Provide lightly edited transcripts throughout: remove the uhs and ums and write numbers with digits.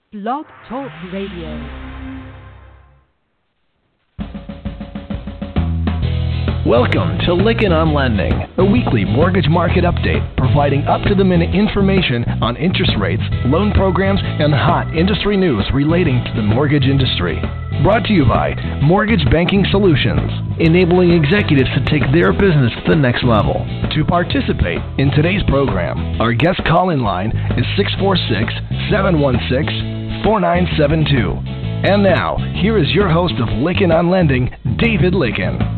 Blog Talk Radio. Welcome to Lykken on Lending, a weekly mortgage market update providing up-to-the-minute information on interest rates, loan programs, and hot industry news relating to the mortgage industry. Brought to you by Mortgage Banking Solutions, enabling executives to take their business to the next level. To participate in today's program, our guest call-in line is 646-716-4972. And now, here is your host of Lykken on Lending, David Lykken.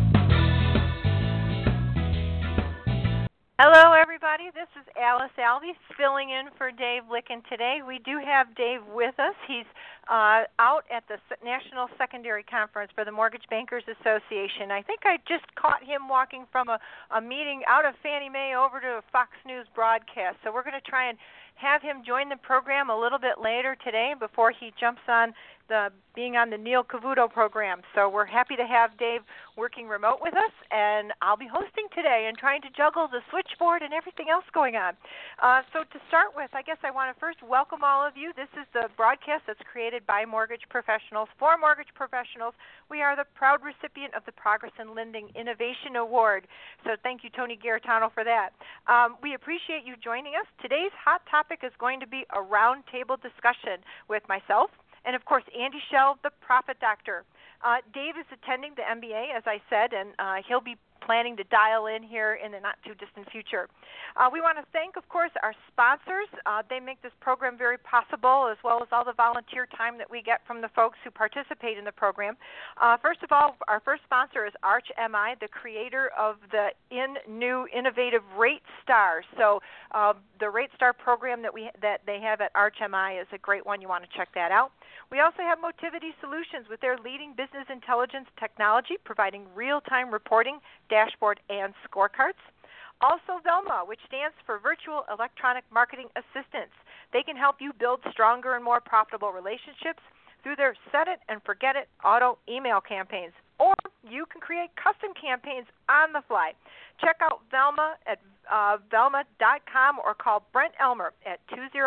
Hello, everybody. This is Alice Alvey filling in for Dave Lykken today. We do have Dave with us. He's out at the National Secondary Conference for the Mortgage Bankers Association. I think I just caught him walking from a meeting out of Fannie Mae over to a Fox News broadcast. So we're going to try and have him join the program a little bit later today before he jumps on being on the Neil Cavuto program. So we're happy to have Dave working remote with us, and I'll be hosting today and trying to juggle the switchboard and everything else going on. So to start with, I guess I want to first welcome all of you. This is the broadcast that's created by mortgage professionals for mortgage professionals. We are the proud recipient of the Progress in Lending Innovation Award. So thank you, Tony Garitano, for that. We appreciate you joining us. Today's hot topic is going to be a roundtable discussion with myself, and, of course, Andy Schell, the Profit Doctor. Dave is attending the MBA, as I said, and he'll be planning to dial in here in the not-too-distant future. We want to thank, of course, our sponsors. They make this program very possible, as well as all the volunteer time that we get from the folks who participate in the program. First of all, our first sponsor is ArchMI, the creator of the new innovative Rate Star. So the Rate Star program that they have at ArchMI is a great one. You want to check that out. We also have Motivity Solutions with their leading business intelligence technology, providing real-time reporting, dashboard, and scorecards. Also Velma, which stands for Virtual Electronic Marketing Assistants. They can help you build stronger and more profitable relationships through their set-it-and-forget-it auto email campaigns. Or you can create custom campaigns on the fly. Check out Velma at velma.com or call Brent Elmer at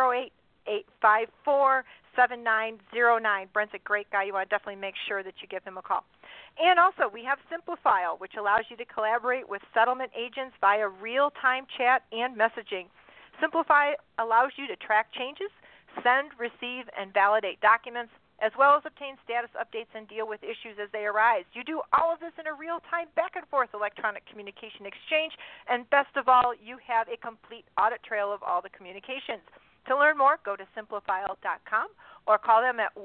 208-854-7909. Brent's a great guy. You want to definitely make sure that you give him a call. And also, we have Simplifile, which allows you to collaborate with settlement agents via real-time chat and messaging. Simplify allows you to track changes, send, receive, and validate documents, as well as obtain status updates and deal with issues as they arise. You do all of this in a real-time back-and-forth electronic communication exchange, and best of all, you have a complete audit trail of all the communications. To learn more, go to simplifile.com or call them at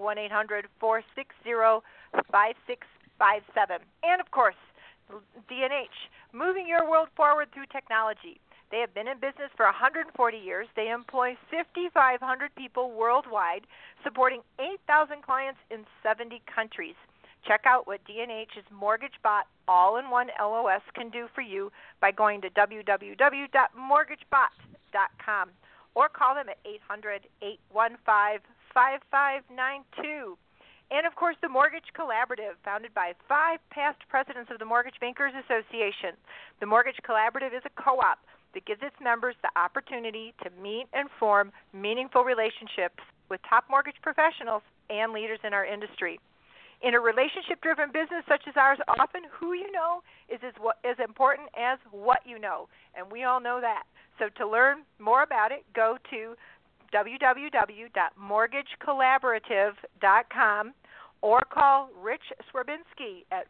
1-800-460-5657. And, of course, D&H, moving your world forward through technology. They have been in business for 140 years. They employ 5,500 people worldwide, supporting 8,000 clients in 70 countries. Check out what D&H's MortgageBot all-in-one LOS can do for you by going to www.mortgagebot.com. or call them at 800-815-5592. And, of course, the Mortgage Collaborative, founded by 5 past presidents of the Mortgage Bankers Association. The Mortgage Collaborative is a co-op that gives its members the opportunity to meet and form meaningful relationships with top mortgage professionals and leaders in our industry. In a relationship-driven business such as ours, often who you know is as important as what you know, and we all know that. So to learn more about it, go to www.mortgagecollaborative.com or call Rich Swerbinski at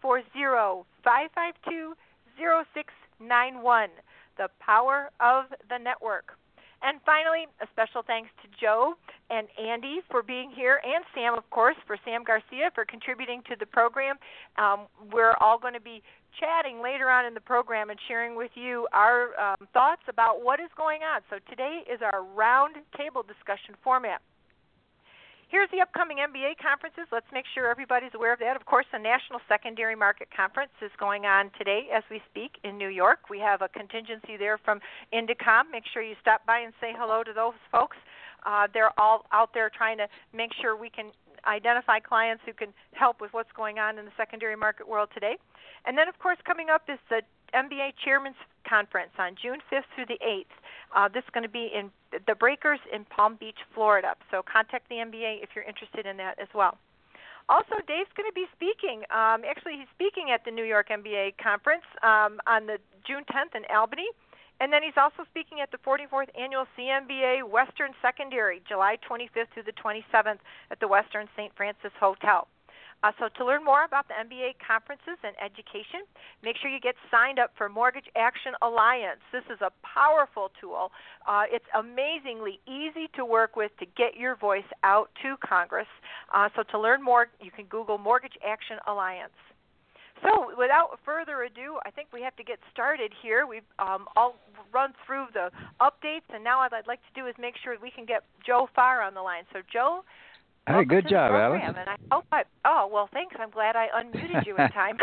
440-552-0691. The power of the network. And finally, a special thanks to Joe and Andy for being here, and Sam, of course, for Sam Garcia for contributing to the program. We're all going to be chatting later on in the program and sharing with you our thoughts about what is going on. So today is our round table discussion format. Here's the upcoming MBA conferences. Let's make sure everybody's aware of that. Of course, the National Secondary Market Conference is going on today as we speak in New York. We have a contingency there from Indicom. Make sure you stop by and say hello to those folks. They're all out there trying to make sure we can identify clients who can help with what's going on in the secondary market world today. And then, of course, coming up is the MBA Chairman's Conference on June 5th through the 8th. This is going to be in the Breakers in Palm Beach, Florida. So contact the NBA if you're interested in that as well. Also, Dave's going to be speaking. Actually, he's speaking at the New York NBA Conference on the June 10th in Albany. And then he's also speaking at the 44th Annual CNBA Western Secondary, July 25th through the 27th at the Western St. Francis Hotel. So to learn more about the MBA conferences and education, make sure you get signed up for Mortgage Action Alliance. This is a powerful tool. It's amazingly easy to work with to get your voice out to Congress. So to learn more, you can Google Mortgage Action Alliance. So without further ado, I think we have to get started here. We've all run through the updates, and now what I'd like to do is make sure we can get Joe Farr on the line. So, Joe, hey, good job, Alice. And I hope well, thanks. I'm glad I unmuted you in time.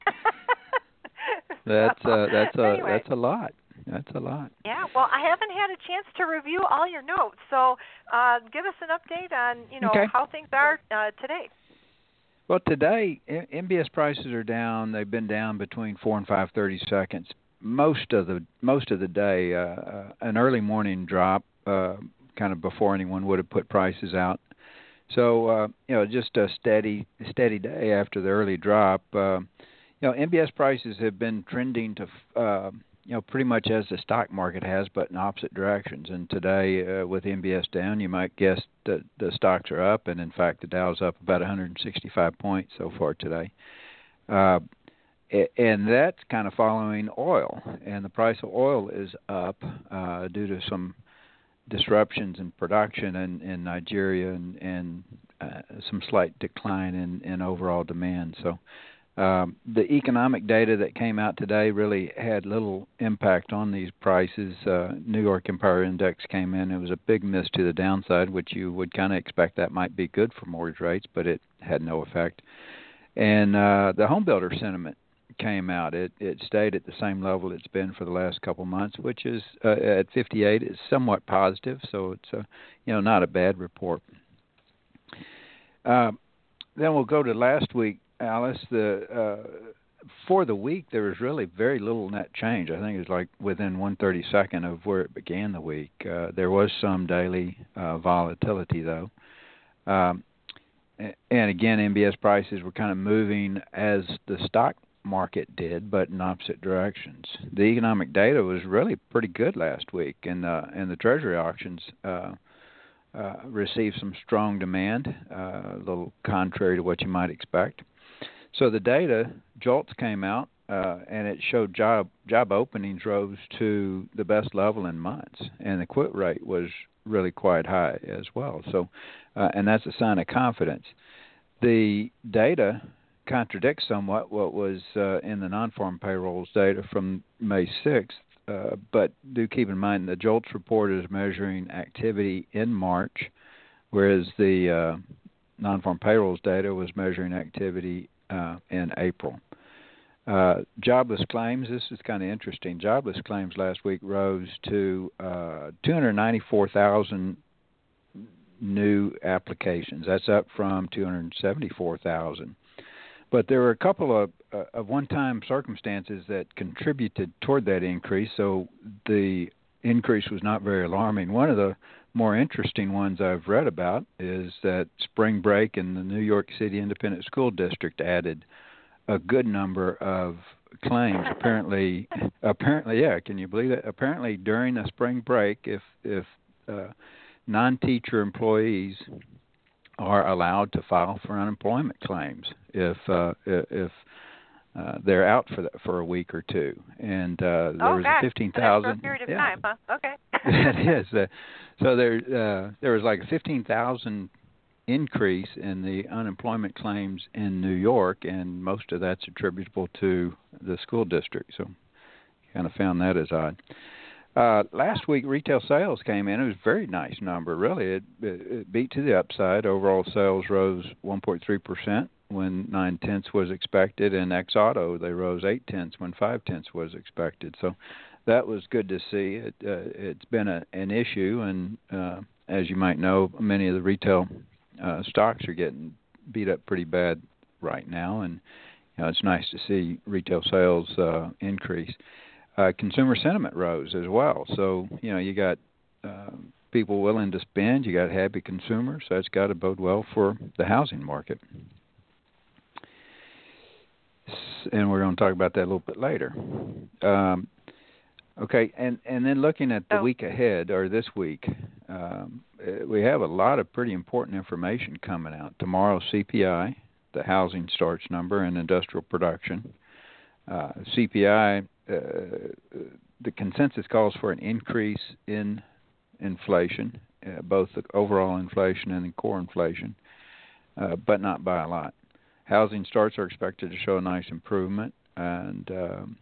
That's anyway. that's a lot. That's a lot. Yeah, well, I haven't had a chance to review all your notes, so give us an update on how things are today. Well, today MBS prices are down. They've been down between 4 and 5/30 seconds most of the day. An early morning drop, kind of before anyone would have put prices out. So just a steady day after the early drop. MBS prices have been trending to pretty much as the stock market has, but in opposite directions. And today, with MBS down, you might guess that the stocks are up, and in fact, the Dow's up about 165 points so far today. And that's kind of following oil, and the price of oil is up due to some disruptions in production in Nigeria and some slight decline in overall demand. So the economic data that came out today really had little impact on these prices. New York Empire Index came in. It was a big miss to the downside, which you would kind of expect that might be good for mortgage rates, but it had no effect. And the home builder sentiment came out. It stayed at the same level it's been for the last couple months, which is at 58 is somewhat positive, so it's not a bad report. Then we'll go to last week, Alice. For the week there was really very little net change. I think it was like within 1/32 of where it began the week. There was some daily volatility though. And again, MBS prices were kind of moving as the stock market did, but in opposite directions. The economic data was really pretty good last week, and the Treasury auctions received some strong demand, a little contrary to what you might expect. So the data, JOLTS, came out, and it showed job openings rose to the best level in months, and the quit rate was really quite high as well. So, and that's a sign of confidence. The data contradicts somewhat what was in the non-farm payrolls data from May 6th, but do keep in mind the JOLTS report is measuring activity in March, whereas the non-farm payrolls data was measuring activity in April. Jobless claims, this is kind of interesting. Jobless claims last week rose to 294,000 new applications. That's up from 274,000. But there were a couple of one-time circumstances that contributed toward that increase, so the increase was not very alarming. One of the more interesting ones I've read about is that spring break in the New York City Independent School District added a good number of claims. Apparently, yeah, can you believe it? Apparently, during a spring break, if non-teacher employees are allowed to file for unemployment claims if they're out for a week or two, and there was a 15,000 for a period of time, huh? Okay. It is. So there was like a 15,000 increase in the unemployment claims in New York, and most of that's attributable to the school district. So, kind of found that as odd. Last week, retail sales came in. It was a very nice number, really. It beat to the upside. Overall sales rose 1.3% when 0.9 was expected, and ex-auto, they rose 0.8 when 0.5 was expected. So that was good to see. It's been an issue, and as you might know, many of the retail stocks are getting beat up pretty bad right now, and it's nice to see retail sales increase. consumer sentiment rose as well. So, you got people willing to spend, you got happy consumers, so that's got to bode well for the housing market. And we're going to talk about that a little bit later. Okay, and then looking at the week ahead, or this week, we have a lot of pretty important information coming out. Tomorrow, CPI, the housing starts number, and industrial production. CPI, the consensus calls for an increase in inflation, both the overall inflation and the core inflation, but not by a lot. Housing starts are expected to show a nice improvement, and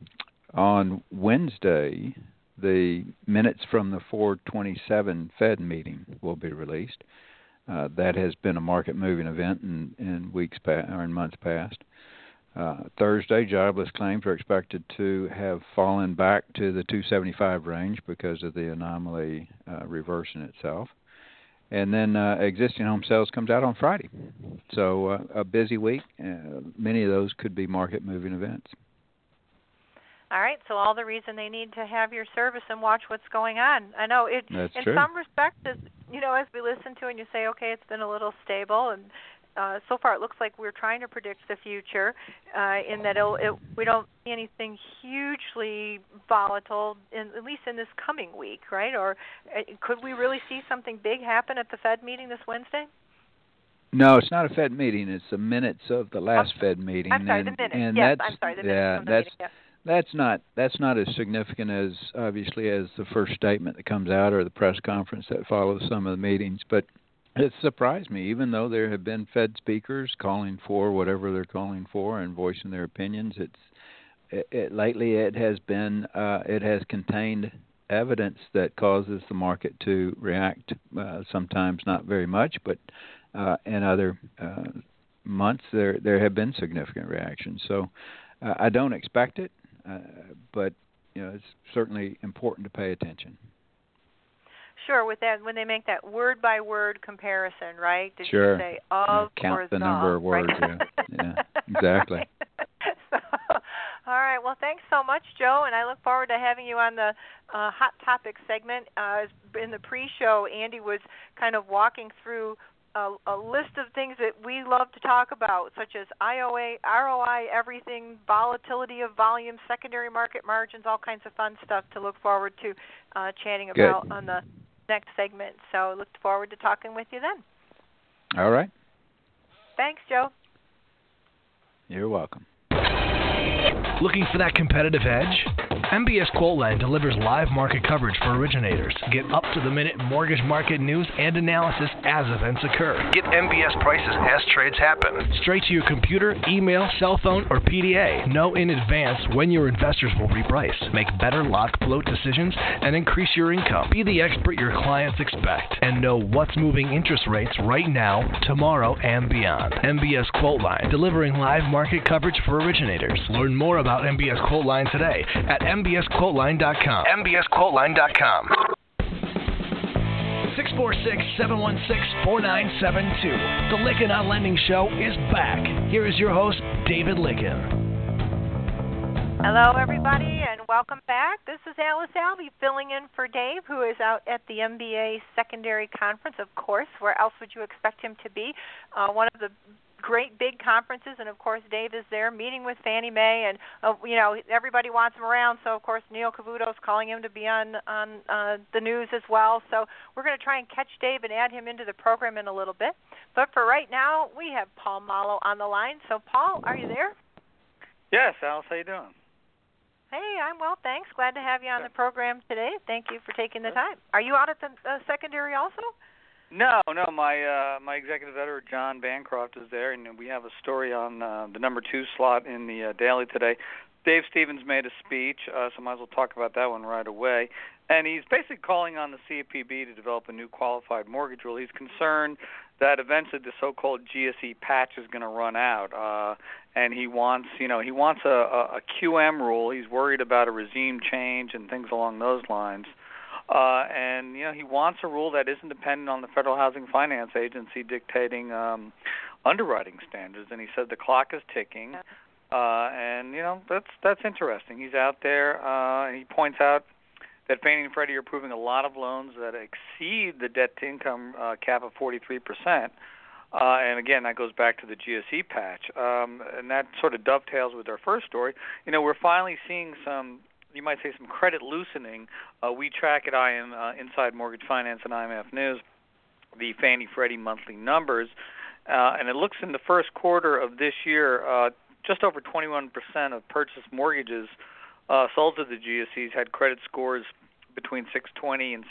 on Wednesday, the minutes from the 4/27 Fed meeting will be released. That has been a market-moving event in months past. Thursday, jobless claims are expected to have fallen back to the 275 range because of the anomaly reversing itself. And then existing home sales comes out on Friday. So a busy week. Many of those could be market-moving events. All right, so all the reason they need to have your service and watch what's going on. I know it. That's in true. some respects, as we listen to and you say, okay, it's been a little stable, and so far it looks like we're trying to predict the future in that we don't see anything hugely volatile, at least in this coming week, right? Or could we really see something big happen at the Fed meeting this Wednesday? No, it's not a Fed meeting. It's the minutes of the last Fed meeting. I'm sorry, the minutes. And yes, I'm sorry, the minutes from the meeting. Yeah. That's not as significant as obviously as the first statement that comes out or the press conference that follows some of the meetings. But it surprised me, even though there have been Fed speakers calling for whatever they're calling for and voicing their opinions. Lately it has contained evidence that causes the market to react. Sometimes not very much, but in other months there have been significant reactions. So I don't expect it. But it's certainly important to pay attention. Sure, with that, when they make that word-by-word comparison, right? Did sure. you say of count or the number of words? Right? Yeah, exactly. All right. Well, thanks so much, Joe, and I look forward to having you on the Hot Topics segment. In the pre-show, Andy was kind of walking through a list of things that we love to talk about, such as IOA, ROI, everything, volatility of volume, secondary market margins, all kinds of fun stuff to look forward to chatting about on the next segment. So look forward to talking with you then. All right. Thanks, Joe. You're welcome. Looking for that competitive edge? MBS QuoteLine delivers live market coverage for originators. Get up-to-the-minute mortgage market news and analysis as events occur. Get MBS prices as trades happen. Straight to your computer, email, cell phone, or PDA. Know in advance when your investors will reprice. Make better lock-float decisions and increase your income. Be the expert your clients expect. And know what's moving interest rates right now, tomorrow, and beyond. MBS QuoteLine, delivering live market coverage for originators. Learn more about MBS QuoteLine today at mbsquoteline.com. mbsquoteline.com. 646-716-4972. The Lykken on Lending Show is back. Here is your host, David Lykken. Hello, everybody, and welcome back. This is Alice Alvey filling in for Dave, who is out at the MBA Secondary Conference, of course. Where else would you expect him to be? One of the great big conferences, and of course Dave is there meeting with Fannie Mae, and everybody wants him around, so of course Neil Cavuto's calling him to be on the news as well. So we're going to try and catch Dave and add him into the program in a little bit. But for right now, we have Paul Malo on the line. So Paul, are you there? Yes, Alice, how you doing? Hey, I'm well, thanks. Glad to have you on the program today. Thank you for taking the time. Are you out at the secondary also? No. My executive editor, John Bancroft, is there, and we have a story on the number 2 slot in the Daily today. Dave Stevens made a speech, so might as well talk about that one right away. And he's basically calling on the CFPB to develop a new qualified mortgage rule. He's concerned that eventually the so-called GSE patch is going to run out, and he wants a QM rule. He's worried about a regime change and things along those lines. And he wants a rule that isn't dependent on the Federal Housing Finance Agency dictating underwriting standards. And he said the clock is ticking. And that's interesting. He's out there, and he points out that Fannie and Freddie are approving a lot of loans that exceed the debt-to-income cap of 43%. And again, that goes back to the GSE patch, and that sort of dovetails with our first story. We're finally seeing some, you might say, some credit loosening. We track at Inside Mortgage Finance and IMF News the Fannie Freddie monthly numbers, and it looks in the first quarter of this year, just over 21% of purchased mortgages sold to the GSEs had credit scores between 620 and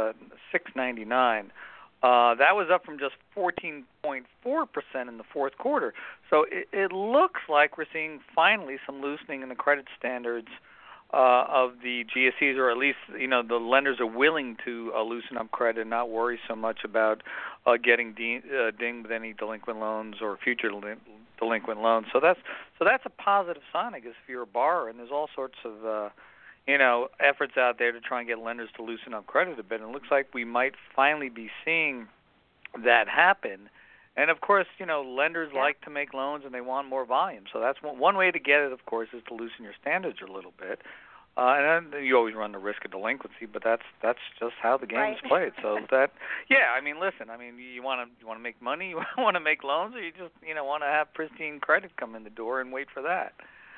699. That was up from just 14.4% in the fourth quarter. So it looks like we're seeing finally some loosening in the credit standards of the GSEs, or at least the lenders are willing to loosen up credit and not worry so much about getting dinged with any delinquent loans or future delinquent loans. So that's a positive sign, I guess, if you're a borrower. And there's all sorts of efforts out there to try and get lenders to loosen up credit a bit. And it looks like we might finally be seeing that happen. And, of course, lenders like to make loans and they want more volume. So that's one way to get it, of course, is to loosen your standards a little bit. And then you always run the risk of delinquency, but that's just how the game is played. So listen, you want to make money, you want to make loans, or you just want to have pristine credit come in the door and wait for that.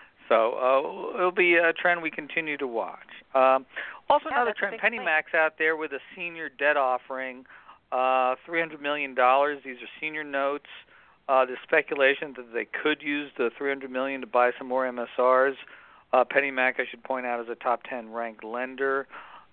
So it'll be a trend we continue to watch. Also, another trend: PennyMac's out there with a senior debt offering, $300 million. These are senior notes. There's speculation that they could use the $300 million to buy some more MSRs. PennyMac, I should point out, is a top 10 ranked lender,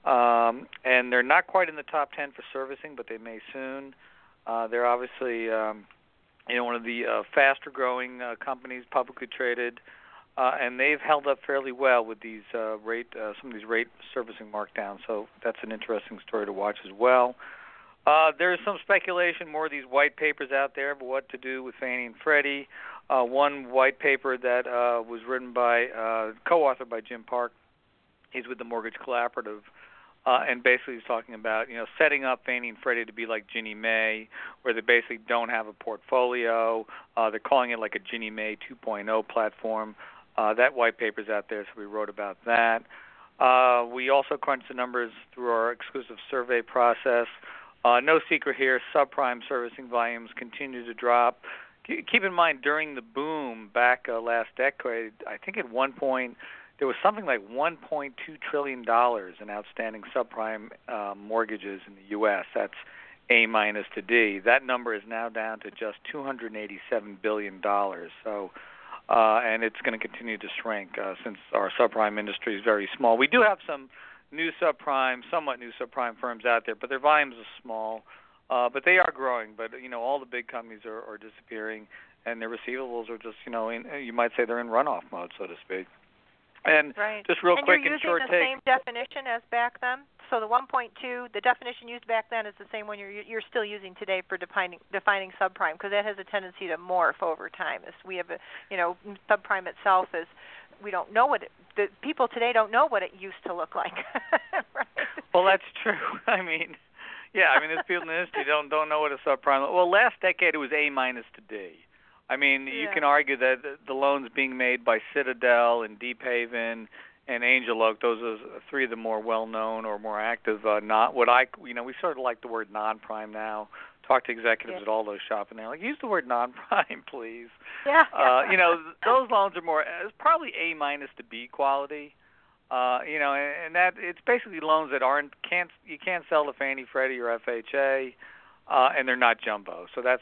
and they're not quite in the top 10 for servicing, but they may soon. They're obviously one of the faster growing companies, publicly traded. And they've held up fairly well with these some of these rate servicing markdowns. So that's an interesting story to watch as well. There's some speculation, more of these white papers out there, of what to do with Fannie and Freddie. One white paper that was written by, co-authored by Jim Park. He's with the Mortgage Collaborative. And basically he's talking about, setting up Fannie and Freddie to be like Ginnie Mae, where they basically don't have a portfolio. They're calling it like a Ginnie Mae 2.0 platform. That white paper's out there, so we wrote about that. We also crunched the numbers through our exclusive survey process. No secret here, subprime servicing volumes continue to drop. Keep in mind, during the boom back last decade, I think at one point there was something like $1.2 trillion in outstanding subprime mortgages in the U.S. That's A- to D. That number is now down to just $287 billion. So. And it's going to continue to shrink since our subprime industry is very small. We do have some somewhat new subprime firms out there, but their volumes are small. But they are growing. But, all the big companies are disappearing, and their receivables are just, you might say they're in runoff mode, so to speak. And just real quick in short take. And you're using the same definition as back then? So the 1.2, the definition used back then is the same one you're still using today for defining subprime, because that has a tendency to morph over time. As we have subprime itself is, we don't know the people today don't know what it used to look like. Right? Well, that's true. There's people in the industry don't know what a subprime. Well, last decade it was A- to D. You can argue that the loans being made by Citadel and Deep Haven and Angel Oak, those are three of the more well-known or more active. We sort of like the word non-prime now. Talk to executives at all those shops, and they're like, use the word non-prime, please. Yeah. Those loans are more, it's probably A- to B quality. And that it's basically loans that you can't sell to Fannie, Freddie, or FHA, and they're not jumbo. So that's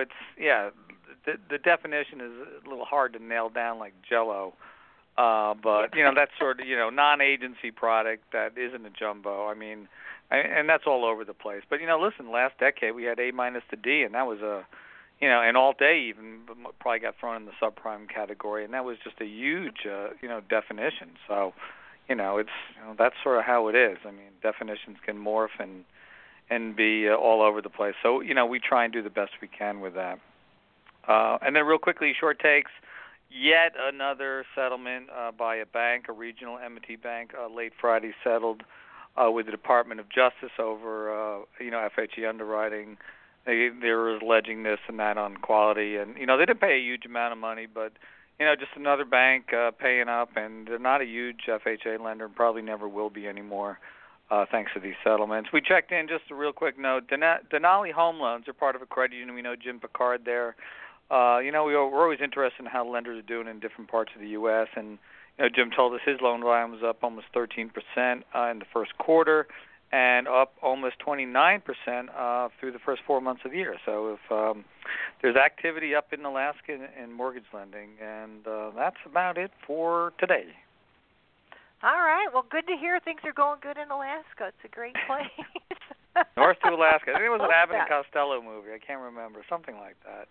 the definition is a little hard to nail down like Jell-O. But that's sort of non-agency product that isn't a jumbo. And that's all over the place. But listen, last decade we had A- to D, and that was and all day even probably got thrown in the subprime category, and that was just a huge definition. So it's that's sort of how it is. Definitions can morph and be all over the place. So we try and do the best we can with that. And then real quickly, short takes. Yet another settlement by a bank, a regional M&T bank, late Friday settled with the Department of Justice over, FHE underwriting. They were alleging this and that on quality, and they didn't pay a huge amount of money, but just another bank paying up, and they're not a huge FHA lender and probably never will be anymore thanks to these settlements. We checked in, just a real quick note, Denali Home Loans are part of a credit union. We know Jim Picard there. We're always interested in how lenders are doing in different parts of the U.S., and Jim told us his loan volume was up almost 13% in the first quarter and up almost 29% through the first 4 months of the year. So if there's activity up in Alaska in mortgage lending, and that's about it for today. All right. Well, good to hear things are going good in Alaska. It's a great place. North to Alaska. I think it was an Abbott and Costello movie. I can't remember. Something like that.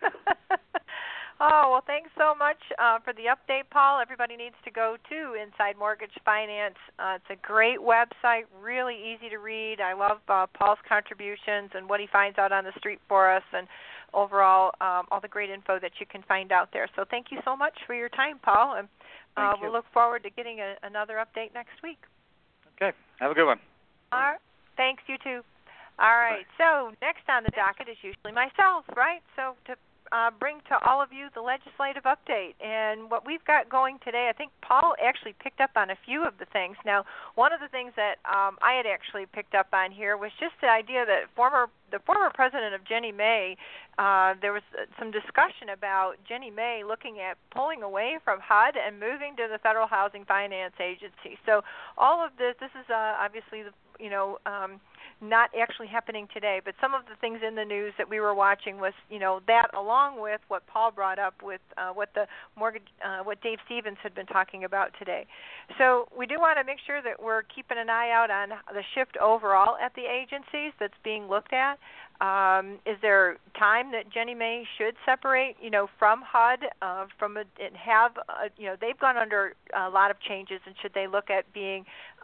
Oh, well, thanks so much for the update, Paul. Everybody needs to go to Inside Mortgage Finance. It's a great website, really easy to read. I love Paul's contributions and what he finds out on the street for us, and overall all the great info that you can find out there. So thank you so much for your time, Paul, and we'll look forward to getting another update next week. Okay. Have a good one. All right. Thanks, you too. All right. Bye. So next on the docket is usually myself, right? So to bring to all of you the legislative update. And what we've got going today, I think Paul actually picked up on a few of the things. Now, one of the things that I had actually picked up on here was just the idea that the former president of Ginnie Mae, there was some discussion about Ginnie Mae looking at pulling away from HUD and moving to the Federal Housing Finance Agency. So all of this is obviously not actually happening today, but some of the things in the news that we were watching was, that along with what Paul brought up with what Dave Stevens had been talking about today. So we do want to make sure that we're keeping an eye out on the shift overall at the agencies that's being looked at. Is there time that Ginnie Mae should separate, from HUD, they've gone under a lot of changes, and should they look at being,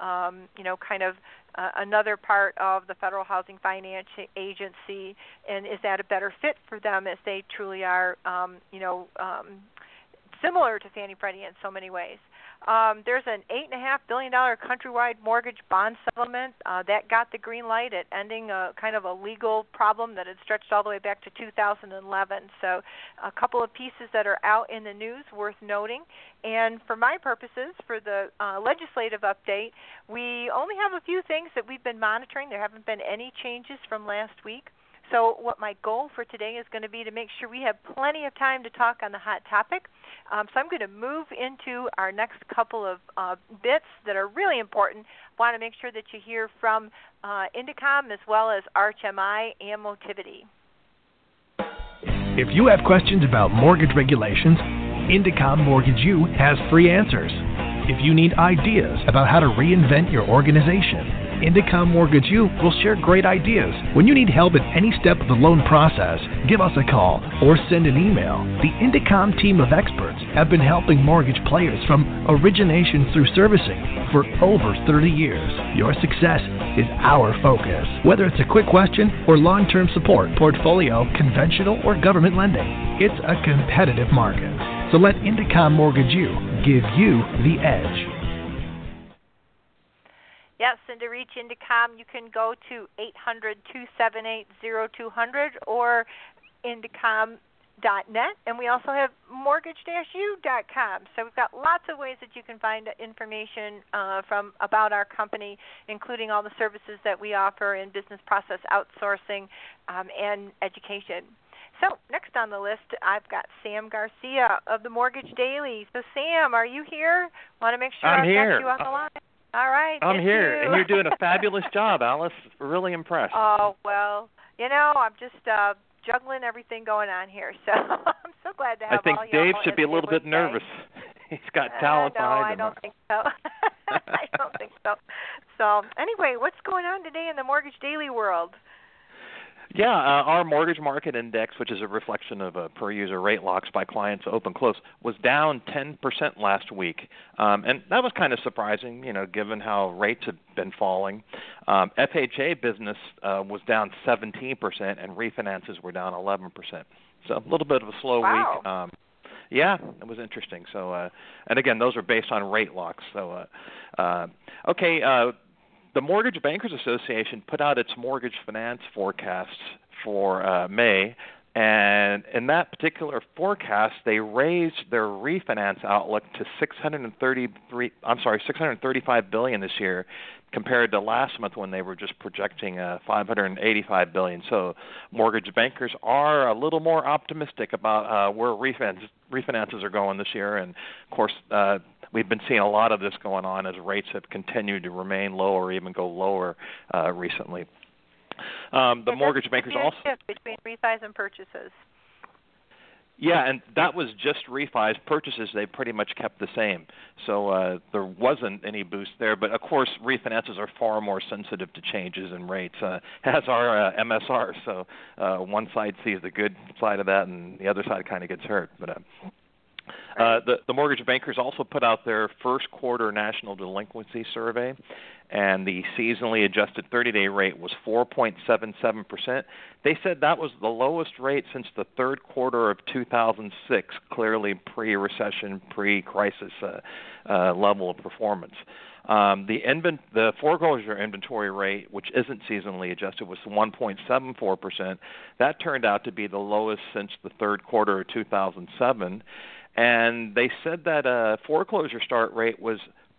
another part of the Federal Housing Finance Agency, and is that a better fit for them as they truly are, similar to Fannie Freddie in so many ways? There's an $8.5 billion countrywide mortgage bond settlement that got the green light at ending kind of a legal problem that had stretched all the way back to 2011. So a couple of pieces that are out in the news worth noting. And for my purposes, for the legislative update, we only have a few things that we've been monitoring. There haven't been any changes from last week. So what my goal for today is going to be to make sure we have plenty of time to talk on the hot topic. So I'm going to move into our next couple of bits that are really important. I want to make sure that you hear from Indicom as well as ArchMI and Motivity. If you have questions about mortgage regulations, Indicom Mortgage U has free answers. If you need ideas about how to reinvent your organization, Indicom Mortgage U will share great ideas. When you need help at any step of the loan process, give us a call or send an email. The Indicom team of experts have been helping mortgage players from origination through servicing for over 30 years. Your success is our focus. Whether it's a quick question or long-term support, portfolio, conventional, or government lending, it's a competitive market. So let Indicom Mortgage U give you the edge. Yes, and to reach Indicom, you can go to 800-278-0200 or indicom.net, and we also have mortgage-u.com. So we've got lots of ways that you can find information about our company, including all the services that we offer in business process outsourcing and education. So next on the list, I've got Sam Garcia of the Mortgage Daily. So Sam, are you here? Want to make sure I've got you on the line. All right. I'm here, and you're doing a fabulous job, Alice. Really impressed. Oh, well, I'm just juggling everything going on here, so I'm so glad to have all y'all. I think Dave should be a little bit nervous. He's got talent behind him. No, I don't think so. I don't think so. So anyway, what's going on today in the Mortgage Daily world? Yeah, our mortgage market index, which is a reflection of per-user rate locks by clients open close, was down 10% last week. And that was kind of surprising, given how rates have been falling. FHA business was down 17%, and refinances were down 11%. So a little bit of a slow week. Yeah, it was interesting. So, and again, those are based on rate locks. So, the Mortgage Bankers Association put out its mortgage finance forecasts for May, And in that particular forecast, they raised their refinance outlook to $635 billion this year, compared to last month when they were just projecting $585 billion. So mortgage bankers are a little more optimistic about where refinances are going this year. And of course, we've been seeing a lot of this going on as rates have continued to remain low or even go lower recently. The mortgage bankers also shift between refis and purchases. Yeah, and that was just refis. Purchases, they pretty much kept the same. So there wasn't any boost there. But, of course, refinances are far more sensitive to changes in rates, as are MSRs. So one side sees the good side of that, and the other side kind of gets hurt. But the mortgage bankers also put out their first quarter national delinquency survey, and the seasonally adjusted 30-day rate was 4.77%. They said that was the lowest rate since the third quarter of 2006, clearly pre-recession, pre-crisis level of performance. The foreclosure inventory rate, which isn't seasonally adjusted, was 1.74%. That turned out to be the lowest since the third quarter of 2007. And they said that foreclosure start rate was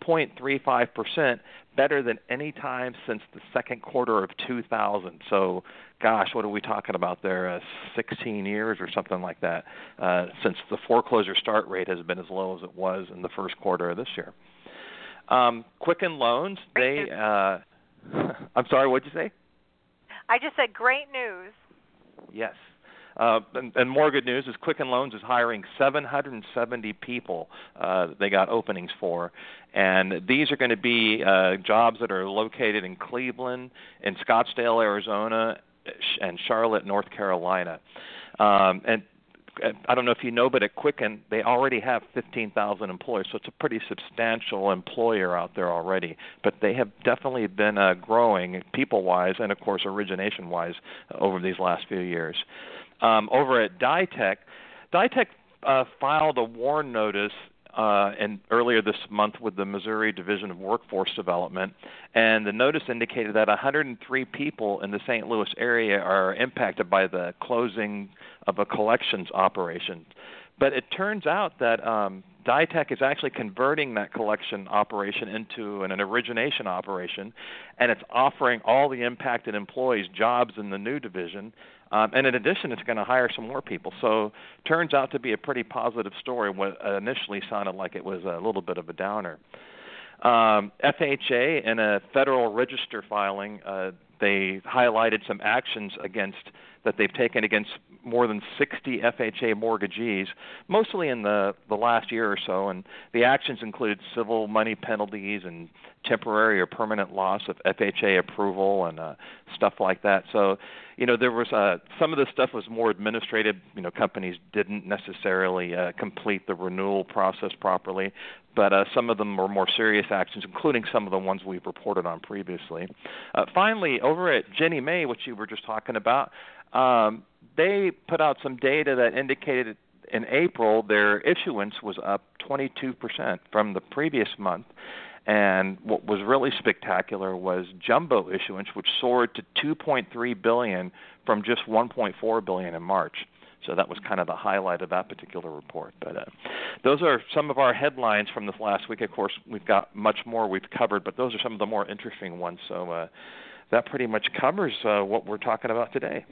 0.35%, better than any time since the second quarter of 2000. So, gosh, what are we talking about there? 16 years or something like that since the foreclosure start rate has been as low as it was in the first quarter of this year. Quicken Loans, they I'm sorry, what'd you say? I just said great news. Yes. And more good news is Quicken Loans is hiring 770 people they got openings for. And these are going to be jobs that are located in Cleveland, in Scottsdale, Arizona, and Charlotte, North Carolina. And I don't know if you know, but at Quicken, they already have 15,000 employees, so it's a pretty substantial employer out there already. But they have definitely been growing people-wise and, of course, origination-wise over these last few years. Over at Ditech filed a warn notice earlier this month with the Missouri Division of Workforce Development, and the notice indicated that 103 people in the St. Louis area are impacted by the closing of a collections operation. But it turns out that Ditech is actually converting that collection operation into an origination operation, and it's offering all the impacted employees jobs in the new division. And in addition, it's going to hire some more people. So turns out to be a pretty positive story. What initially sounded like it was a little bit of a downer. FHA, in a Federal Register filing, they highlighted some actions that they've taken against more than 60 FHA mortgagees, mostly in the last year or so. And the actions included civil money penalties and temporary or permanent loss of FHA approval and stuff like that. So, there was some of this stuff was more administrative. Companies didn't necessarily complete the renewal process properly, but some of them were more serious actions, including some of the ones we've reported on previously. Finally, over at Ginnie Mae, which you were just talking about, they put out some data that indicated in April their issuance was up 22% from the previous month. And what was really spectacular was jumbo issuance, which soared to $2.3 billion from just $1.4 billion in March. So that was kind of the highlight of that particular report. But those are some of our headlines from this last week. Of course, we've got much more we've covered, but those are some of the more interesting ones. So that pretty much covers what we're talking about today.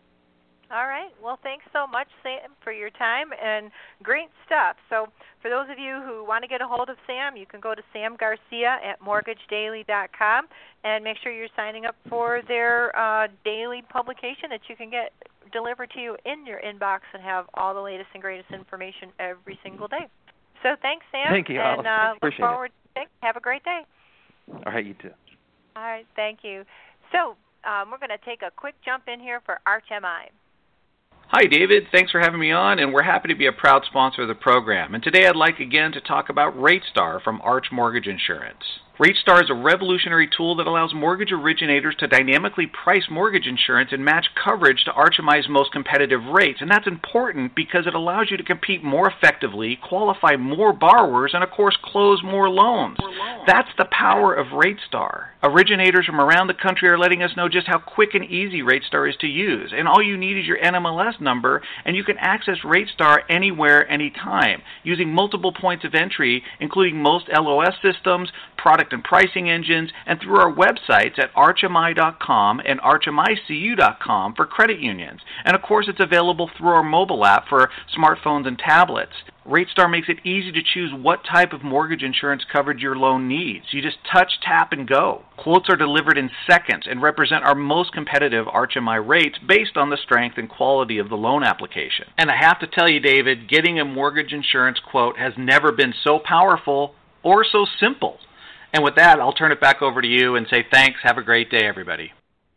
All right. Well, thanks so much, Sam, for your time, and great stuff. So for those of you who want to get a hold of Sam, you can go to Sam Garcia at mortgagedaily.com and make sure you're signing up for their daily publication that you can get delivered to you in your inbox and have all the latest and greatest information every single day. So thanks, Sam. Thank you, Alice. And appreciate look forward it. to it. Have a great day. All right, you too. All right. Thank you. So we're going to take a quick jump in here for ArchMI. Hi, David. Thanks for having me on, and we're happy to be a proud sponsor of the program. And today I'd like again to talk about RateStar from Arch Mortgage Insurance. RateStar is a revolutionary tool that allows mortgage originators to dynamically price mortgage insurance and match coverage to ArchMI's most competitive rates. And that's important because it allows you to compete more effectively, qualify more borrowers, and, of course, close more loans. That's the power of RateStar. Originators from around the country are letting us know just how quick and easy RateStar is to use. And all you need is your NMLS number, and you can access RateStar anywhere, anytime, using multiple points of entry, including most LOS systems, product and pricing engines, and through our websites at archmi.com and archmicu.com for credit unions. And of course, it's available through our mobile app for smartphones and tablets. RateStar makes it easy to choose what type of mortgage insurance coverage your loan needs. You just touch, tap, and go. Quotes are delivered in seconds and represent our most competitive ArchMI rates based on the strength and quality of the loan application. And I have to tell you, David, getting a mortgage insurance quote has never been so powerful or so simple. And with that, I'll turn it back over to you and say thanks. Have a great day, everybody.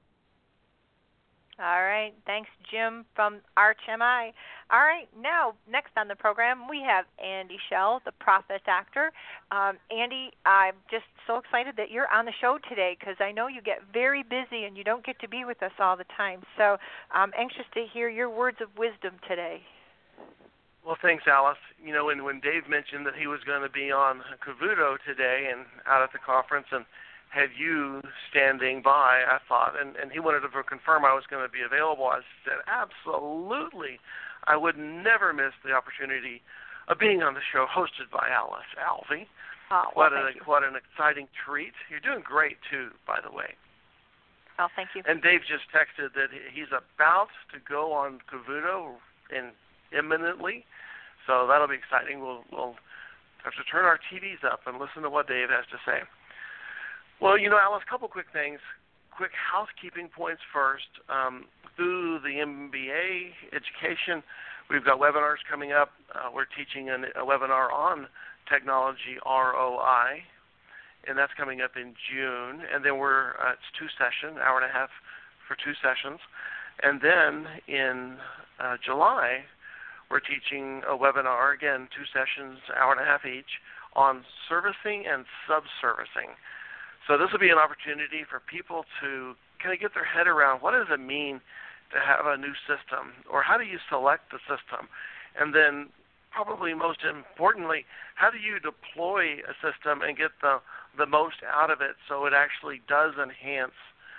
All right. Thanks, Jim from ArchMI. All right. Now, next on the program, we have Andy Schell, the Profit Actor. Andy, I'm just so excited that you're on the show today because I know you get very busy and you don't get to be with us all the time. So I'm anxious to hear your words of wisdom today. Well, thanks, Alice. You know, when Dave mentioned that he was going to be on Cavuto today and out at the conference and had you standing by, I thought, and he wanted to confirm I was going to be available. I said, absolutely. I would never miss the opportunity of being on the show hosted by Alice Alvey. Oh, what an exciting treat. You're doing great, too, by the way. Oh, thank you. And Dave just texted that he's about to go on Cavuto imminently, so that'll be exciting. We'll have to turn our TVs up and listen to what Dave has to say. Well, you know, Alice, a couple quick things. Quick housekeeping points first. Through the MBA education, we've got webinars coming up. We're teaching a webinar on technology ROI, and that's coming up in June. And then it's 2 sessions, hour and a half for 2 sessions. And then in July, we're teaching a webinar, again, 2 sessions, hour and a half each, on servicing and sub-servicing. So this will be an opportunity for people to kind of get their head around what does it mean to have a new system, or how do you select the system? And then probably most importantly, how do you deploy a system and get the most out of it so it actually does enhance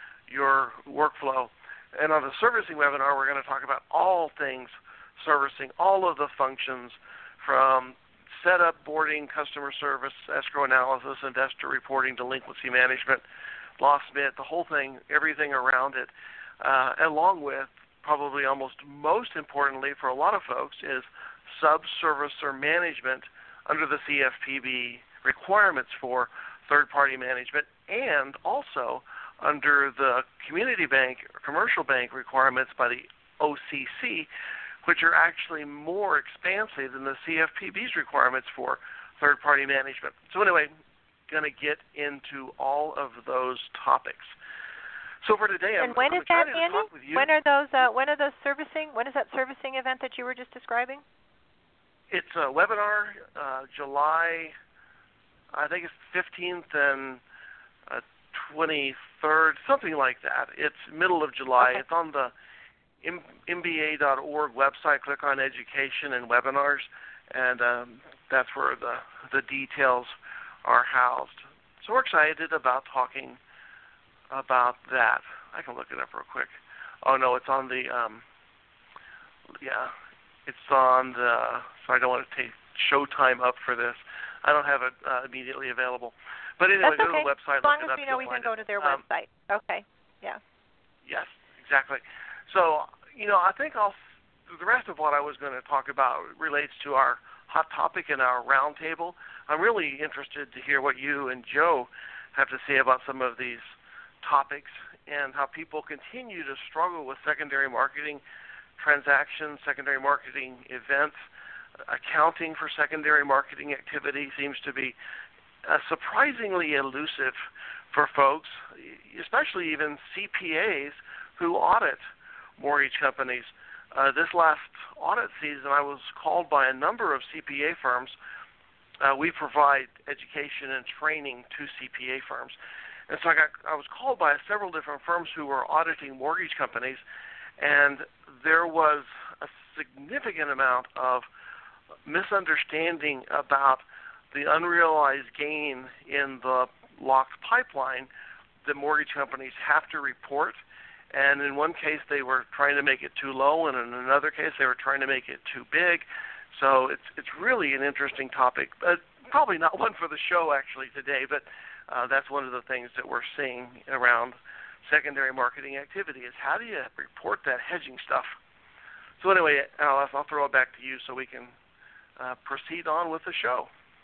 your workflow? And on the servicing webinar, we're going to talk about all things servicing, all of the functions from setup, boarding, customer service, escrow analysis, investor reporting, delinquency management, loss bit, the whole thing, everything around it, along with probably almost most importantly for a lot of folks is sub-servicer management under the CFPB requirements for third-party management, and also under the community bank or commercial bank requirements by the OCC, which are actually more expansive than the CFPB's requirements for third-party management. So anyway, going to get into all of those topics. So for today, I'm when is that, excited Andy? to talk with you. When are those servicing? When is that servicing event that you were just describing? It's a webinar, July, I think it's 15th and 23rd, something like that. It's middle of July. Okay. It's on the MBA.org website. Click on Education and Webinars, and that's where the details are housed. So we're excited about talking about that. I can look it up real quick. Oh, no, it's on the, it's on the, so I don't want to take Showtime up for this. I don't have it immediately available. But anyway, That's go to the website. As long look it as up, we know we can go to their website. Okay, yeah. Yes, exactly. So, I think the rest of what I was going to talk about relates to our hot topic in our roundtable. I'm really interested to hear what you and Joe have to say about some of these topics and how people continue to struggle with secondary marketing transactions, secondary marketing events. Accounting for secondary marketing activity seems to be surprisingly elusive for folks, especially even CPAs who audit mortgage companies. This last audit season, I was called by a number of CPA firms. We provide education and training to CPA firms. And so I was called by several different firms who were auditing mortgage companies, and there was a significant amount of misunderstanding about the unrealized gain in the locked pipeline that mortgage companies have to report. And in one case, they were trying to make it too low, and in another case, they were trying to make it too big. So it's really an interesting topic. Probably not one for the show, actually, today, but that's one of the things that we're seeing around secondary marketing activity is how do you report that hedging stuff? So anyway, Alice, I'll throw it back to you so we can proceed on with the show.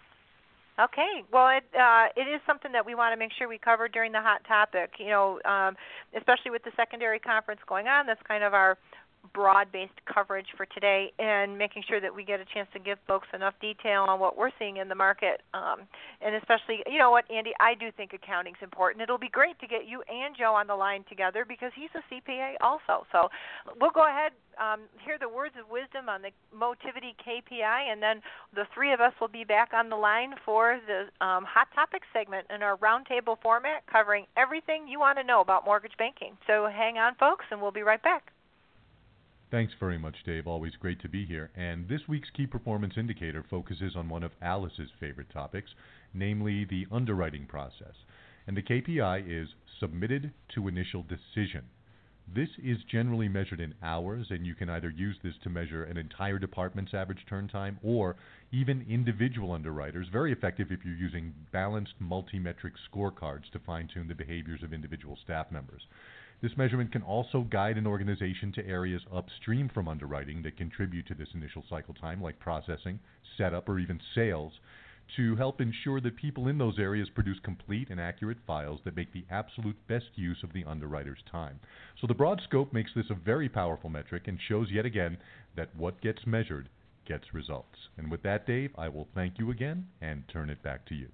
Okay. Well, it is something that we want to make sure we cover during the hot topic. Especially with the secondary conference going on, that's kind of our broad-based coverage for today, and making sure that we get a chance to give folks enough detail on what we're seeing in the market. And especially, you know what, Andy, I do think accounting's important. It'll be great to get you and Joe on the line together because he's a CPA also. So we'll go ahead, hear the words of wisdom on the Motivity KPI, and then the three of us will be back on the line for the hot topic segment in our roundtable format, covering everything you want to know about mortgage banking. So hang on, folks, and we'll be right back. Thanks very much, Dave. Always great to be here. And this week's key performance indicator focuses on one of Alice's favorite topics, namely the underwriting process. And the KPI is submitted to initial decision. This is generally measured in hours, and you can either use this to measure an entire department's average turn time or even individual underwriters. Very effective if you're using balanced multi-metric scorecards to fine-tune the behaviors of individual staff members. This measurement can also guide an organization to areas upstream from underwriting that contribute to this initial cycle time, like processing, setup, or even sales, to help ensure that people in those areas produce complete and accurate files that make the absolute best use of the underwriter's time. So the broad scope makes this a very powerful metric and shows yet again that what gets measured gets results. And with that, Dave, I will thank you again and turn it back to you.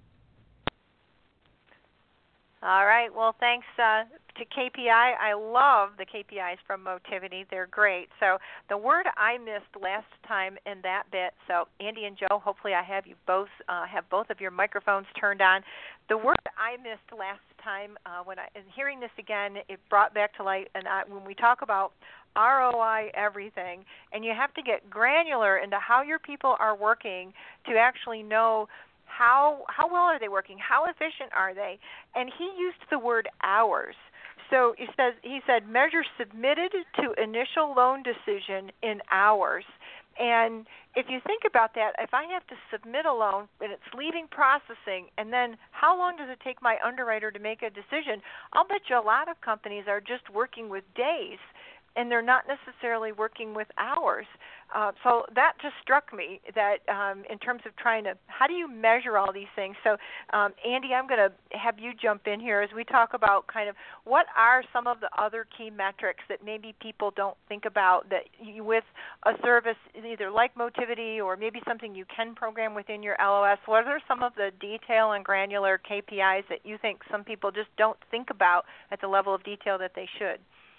All right. Well, thanks to KPI. I love the KPIs from Motivity. They're great. So the word I missed last time in that bit, so Andy and Joe, hopefully I have you both have both of your microphones turned on. The word I missed last time, in hearing this again, it brought back to light, and when we talk about ROI everything, and you have to get granular into how your people are working to actually know how well are they working, how efficient are they, and he used the word hours. So he said measure submitted to initial loan decision in hours. And if you think about that, if I have to submit a loan and it's leaving processing, and then how long does it take my underwriter to make a decision? I'll bet you a lot of companies are just working with days, and they're not necessarily working with hours. So that just struck me that in terms of trying to, how do you measure all these things? So, Andy, I'm going to have you jump in here as we talk about kind of what are some of the other key metrics that maybe people don't think about that you, with a service either like Motivity or maybe something you can program within your LOS, what are some of the detail and granular KPIs that you think some people just don't think about at the level of detail that they should?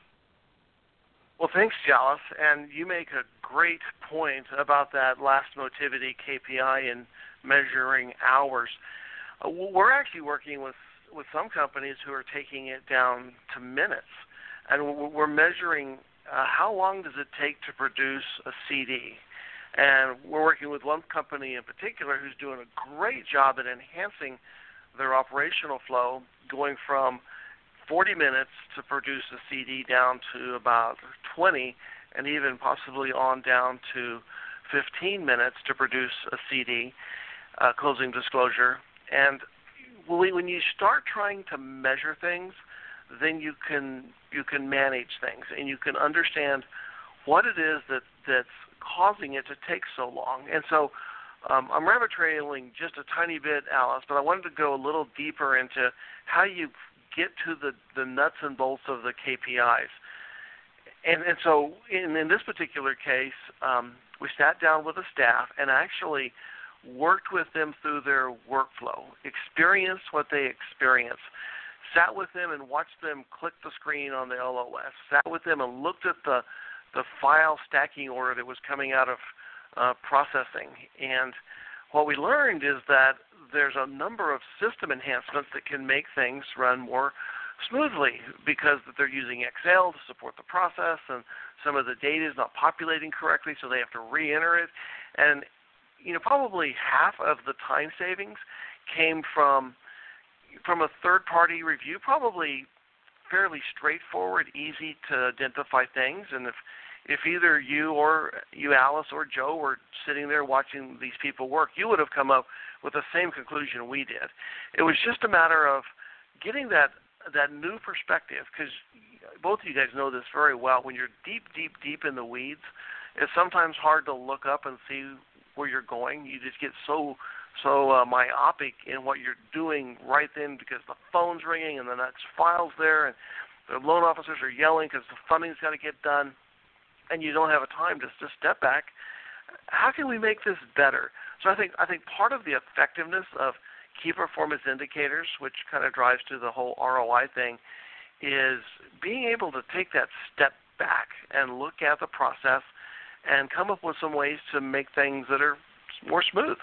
Well, thanks, Alice, and you make a great point about that last Motivity KPI in measuring hours. We're actually working with some companies who are taking it down to minutes, and we're measuring how long does it take to produce a CD. And we're working with one company in particular who's doing a great job at enhancing their operational flow, going from 40 minutes to produce a CD down to about 20, and even possibly on down to 15 minutes to produce a CD, closing disclosure. And when you start trying to measure things, then you can manage things, and you can understand what it is that's causing it to take so long. And so I'm rabbit trailing just a tiny bit, Alice, but I wanted to go a little deeper into how you get to the nuts and bolts of the KPIs. And so in this particular case, we sat down with the staff and actually worked with them through their workflow, experienced what they experience, sat with them and watched them click the screen on the LOS, sat with them and looked at the file stacking order that was coming out of processing. And what we learned is that there's a number of system enhancements that can make things run more smoothly because they're using Excel to support the process, and some of the data is not populating correctly, so they have to re-enter it. And probably half of the time savings came from a third-party review, probably fairly straightforward, easy to identify things. And if either you, Alice, or Joe were sitting there watching these people work, you would have come up with the same conclusion we did. It was just a matter of getting that new perspective, because both of you guys know this very well. When you're deep in the weeds, it's sometimes hard to look up and see where you're going. You just get so myopic in what you're doing right then, because the phone's ringing and the next file's there, and the loan officers are yelling because the funding's got to get done, and you don't have a time to step back. How can we make this better? So I think part of the effectiveness of key performance indicators, which kind of drives to the whole ROI thing, is being able to take that step back and look at the process and come up with some ways to make things that are more smooth.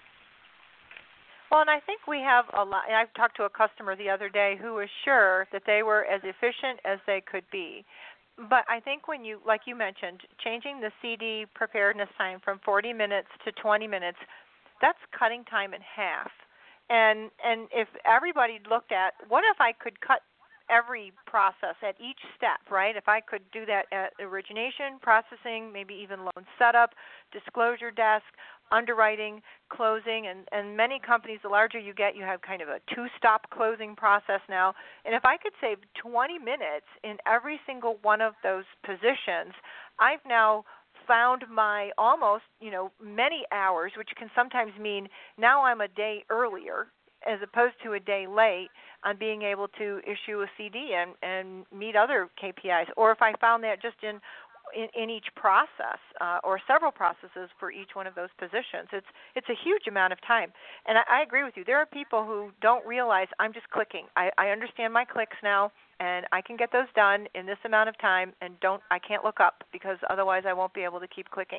Well, and I think we have a lot. I talked to a customer the other day who was sure that they were as efficient as they could be. But I think when you, like you mentioned, changing the CD preparedness time from 40 minutes to 20 minutes, that's cutting time in half. And if everybody looked at, what if I could cut every process at each step, right? If I could do that at origination, processing, maybe even loan setup, disclosure desk, underwriting, closing, and many companies, the larger you get, you have kind of a two-stop closing process now. And if I could save 20 minutes in every single one of those positions, I've now found my almost, many hours, which can sometimes mean now I'm a day earlier as opposed to a day late on being able to issue a CD and meet other KPIs. Or if I found that just in each process or several processes for each one of those positions, it's a huge amount of time. And I agree with you. There are people who don't realize I'm just clicking. I understand my clicks now, and I can get those done in this amount of time, and I can't look up because otherwise I won't be able to keep clicking.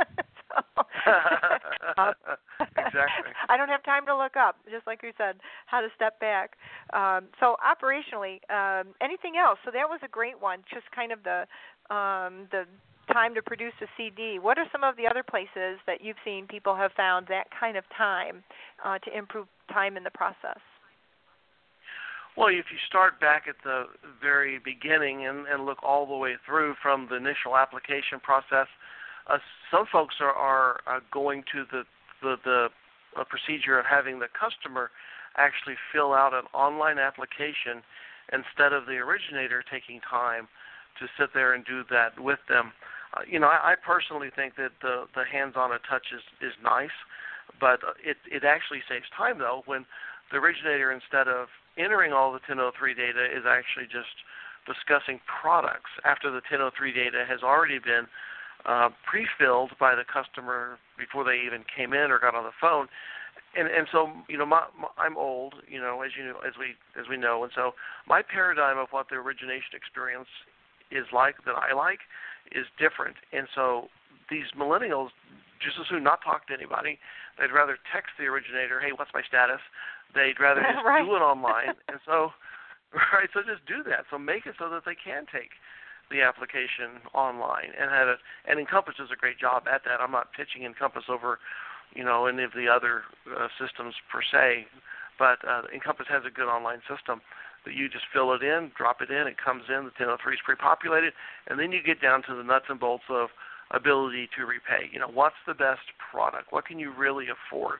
Exactly. I don't have time to look up, just like you said, how to step back. So operationally, anything else? So that was a great one, just kind of the time to produce a CD. What are some of the other places that you've seen people have found that kind of time to improve time in the process? Well, if you start back at the very beginning and look all the way through from the initial application process, some folks are going to the procedure of having the customer actually fill out an online application instead of the originator taking time to sit there and do that with them. I personally think that the hands-on touch is nice, but it actually saves time, though, when the originator, instead of entering all the 1003 data, is actually just discussing products after the 1003 data has already been pre-filled by the customer before they even came in or got on the phone. And so, I'm old, as we know, and so my paradigm of what the origination experience is like, that I like, is different. And so these millennials just as soon not talk to anybody. They'd rather text the originator, hey, what's my status? They'd rather just right. do it online. And so, so just do that. So make it so that they can take the application online and have it. And Encompass does a great job at that. I'm not pitching Encompass over, any of the other systems per se, but Encompass has a good online system that you just fill it in, drop it in, it comes in, the 1003 is pre-populated, and then you get down to the nuts and bolts of ability to repay. What's the best product? What can you really afford?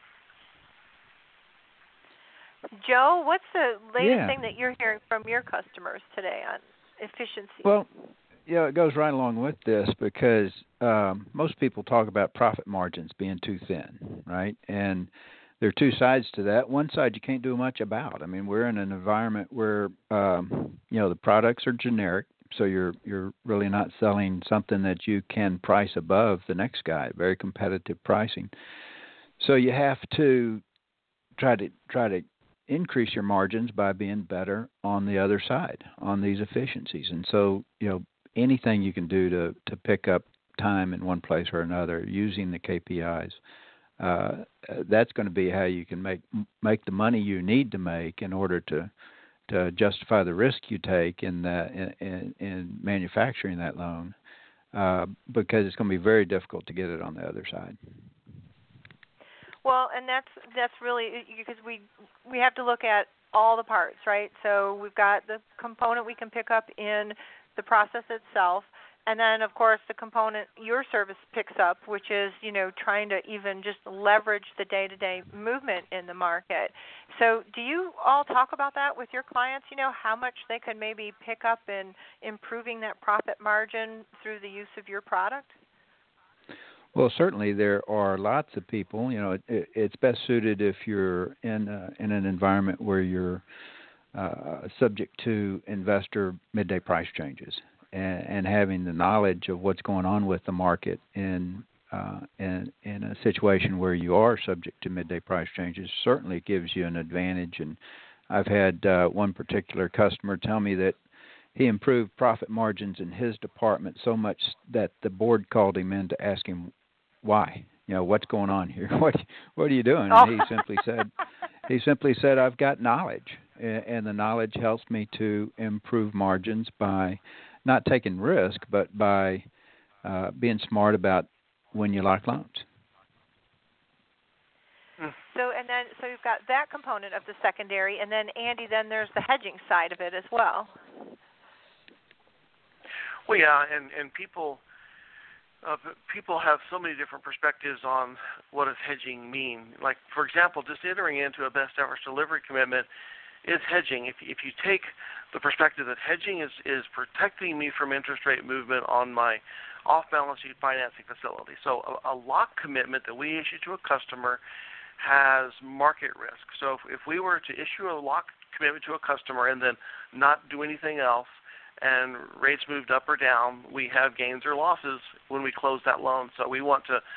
Joe, what's the latest thing that you're hearing from your customers today on efficiency? Well, it goes right along with this because most people talk about profit margins being too thin, right? And there are two sides to that. One side you can't do much about. I mean, we're in an environment where, the products are generic, so you're really not selling something that you can price above the next guy, very competitive pricing. So you have to try to increase your margins by being better on the other side, on these efficiencies. And so, anything you can do to pick up time in one place or another using the KPIs, that's going to be how you can make the money you need to make in order to justify the risk you take in manufacturing that loan, because it's going to be very difficult to get it on the other side. Well, and that's really because we have to look at all the parts, right? So we've got the component we can pick up in the process itself, and then of course the component your service picks up, which is trying to even just leverage the day-to-day movement in the market. So do you all talk about that with your clients? How much they could maybe pick up in improving that profit margin through the use of your product? Well, certainly there are lots of people. It's best suited if you're in an environment where you're subject to investor midday price changes, and having the knowledge of what's going on with the market in a situation where you are subject to midday price changes certainly gives you an advantage. And I've had one particular customer tell me that he improved profit margins in his department so much that the board called him in to ask him why. What's going on here? What are you doing? And he simply said, I've got knowledge, and the knowledge helps me to improve margins by not taking risk, but by being smart about when you lock loans. So you've got that component of the secondary, and then Andy, then there's the hedging side of it as well. Well, yeah, and people have so many different perspectives on what does hedging mean. Like, for example, just entering into a best efforts delivery commitment is hedging. If you take the perspective that hedging is protecting me from interest rate movement on my off-balance sheet financing facility. So a lock commitment that we issue to a customer has market risk. So if we were to issue a lock commitment to a customer and then not do anything else, and rates moved up or down, we have gains or losses when we close that loan. So we want to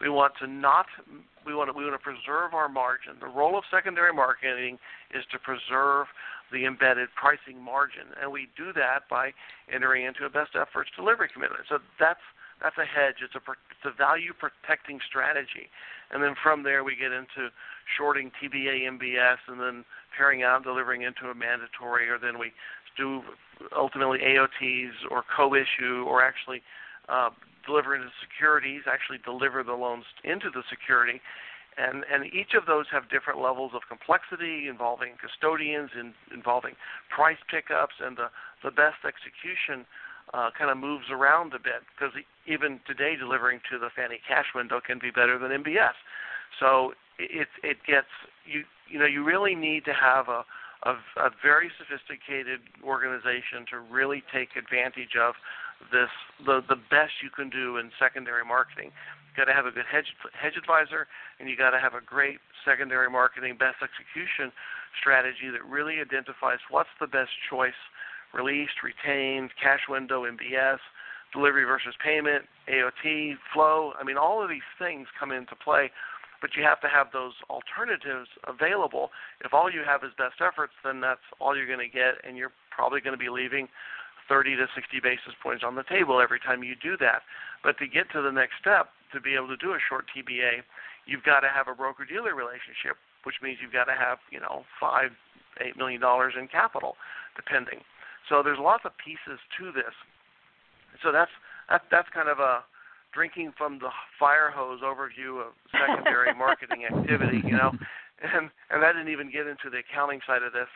preserve our margin. The role of secondary marketing is to preserve the embedded pricing margin, and we do that by entering into a best efforts delivery commitment. So that's a hedge. It's a value protecting strategy, and then from there we get into shorting TBA MBS, and then pairing out and delivering into a mandatory, or then we do ultimately AOTs or co-issue, or actually deliver into securities, actually deliver the loans into the security. And each of those have different levels of complexity involving custodians, involving price pickups, and the best execution kind of moves around a bit, because even today delivering to the Fannie cash window can be better than MBS. So it gets, you really need to have a very sophisticated organization to really take advantage of this, the best you can do in secondary marketing. You got to have a good hedge advisor, and you got to have a great secondary marketing best execution strategy that really identifies what's the best choice: released, retained, cash window, MBS, delivery versus payment, AOT, flow. I mean, all of these things come into play, but you have to have those alternatives available. If all you have is best efforts, then that's all you're going to get, and you're probably going to be leaving 30 to 60 basis points on the table every time you do that. But to get to the next step, to be able to do a short TBA, you've got to have a broker-dealer relationship, which means you've got to have, $5-8 million in capital, depending. So there's lots of pieces to this. So that's kind of a drinking from the fire hose overview of secondary marketing activity, and that didn't even get into the accounting side of this.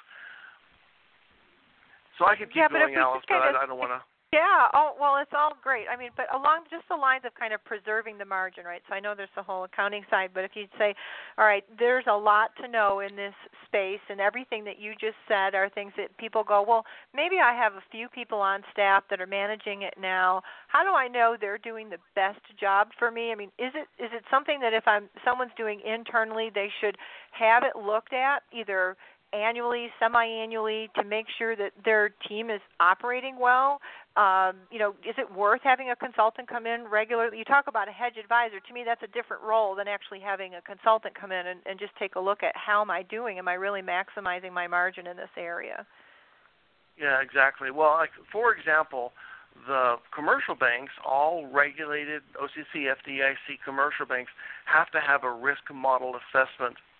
So I could keep going, Alice, but I don't want to. Yeah. Oh, well, it's all great. I mean, but along just the lines of kind of preserving the margin, right? So I know there's the whole accounting side, but if you'd say, all right, there's a lot to know in this space, and everything that you just said are things that people go, well, maybe I have a few people on staff that are managing it now. How do I know they're doing the best job for me? I mean, is it something that if someone's doing internally, they should have it looked at either annually, semi-annually, to make sure that their team is operating well? Is it worth having a consultant come in regularly? You talk about a hedge advisor. To me, that's a different role than actually having a consultant come in and just take a look at how am I doing? Am I really maximizing my margin in this area? Yeah, exactly. Well, for example, the commercial banks, all regulated OCC, FDIC commercial banks, have to have a risk model assessment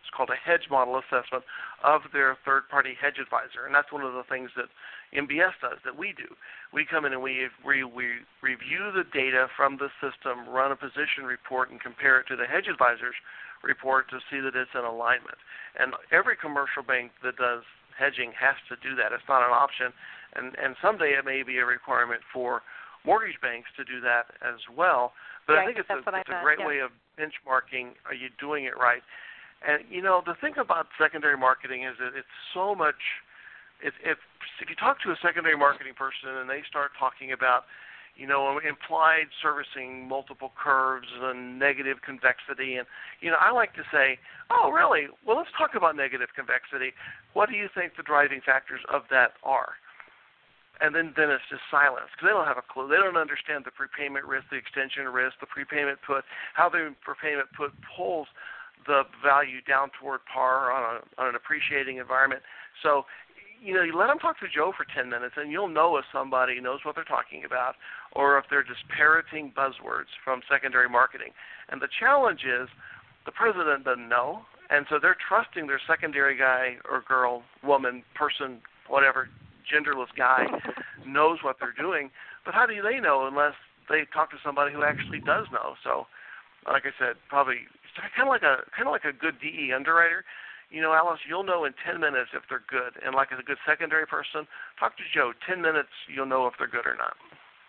it's called a hedge model assessment of their third-party hedge advisor, and that's one of the things that MBS does that we do. We come in and we review the data from the system, run a position report, and compare it to the hedge advisor's report to see that it's in alignment. And every commercial bank that does hedging has to do that. It's not an option, and someday it may be a requirement for mortgage banks to do that as well. But I think it's a great way of benchmarking. Are you doing it right? And the thing about secondary marketing is that it's so much. If you talk to a secondary marketing person and they start talking about, implied servicing multiple curves and negative convexity, and I like to say, oh really? Well, let's talk about negative convexity. What do you think the driving factors of that are? And then it's just silence because they don't have a clue. They don't understand the prepayment risk, the extension risk, the prepayment put, how the prepayment put pulls the value down toward par on an appreciating environment. So, you let them talk to Joe for 10 minutes, and you'll know if somebody knows what they're talking about or if they're just parroting buzzwords from secondary marketing. And the challenge is the president doesn't know, and so they're trusting their secondary guy or girl, woman, person, whatever, genderless guy knows what they're doing, but how do they know unless they talk to somebody who actually does know? So, like I said, probably kind of like a good DE underwriter. Alice, you'll know in 10 minutes if they're good, and like as a good secondary person, talk to Joe. 10 minutes, you'll know if they're good or not.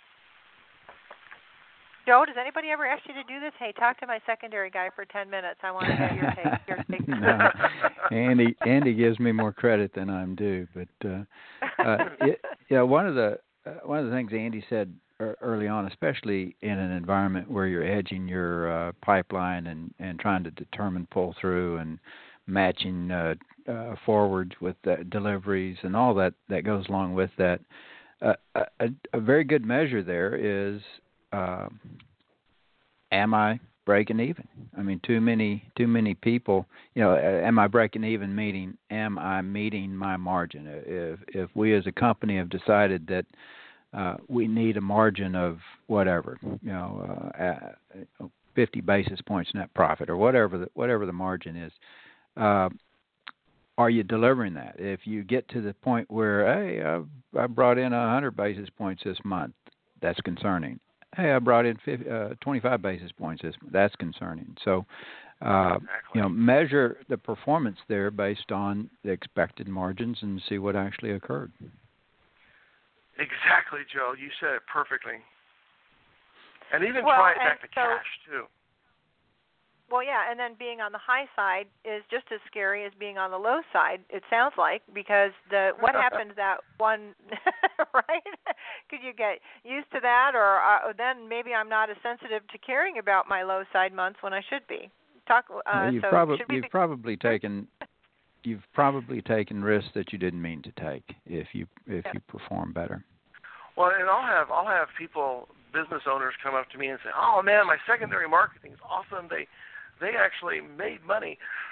Joe, does anybody ever ask you to do this? Hey, talk to my secondary guy for 10 minutes. I want to get your take. No, Andy gives me more credit than I'm due. But one of the things Andy said early on, especially in an environment where you're hedging your pipeline and trying to determine pull through and matching forwards with deliveries and all that goes along with that. A very good measure there is. Am I breaking even? I mean, too many people. Am I breaking even? Meaning, am I meeting my margin? If we as a company have decided that we need a margin of whatever, 50 basis points net profit or whatever the margin is, are you delivering that? If you get to the point where, hey, I brought in 100 basis points this month, that's concerning. Hey, I brought in 25 basis points. That's concerning. So, measure the performance there based on the expected margins and see what actually occurred. Exactly, Joe. You said it perfectly. And even try it back to cash, too. Well, yeah, and then being on the high side is just as scary as being on the low side, it sounds like, because what happens that one, right? Could you get used to that, or then maybe I'm not as sensitive to caring about my low side months when I should be. You've probably taken risks that you didn't mean to take if you perform better. Well, and I'll have people, business owners, come up to me and say, "Oh man, my secondary marketing is awesome. They actually made money.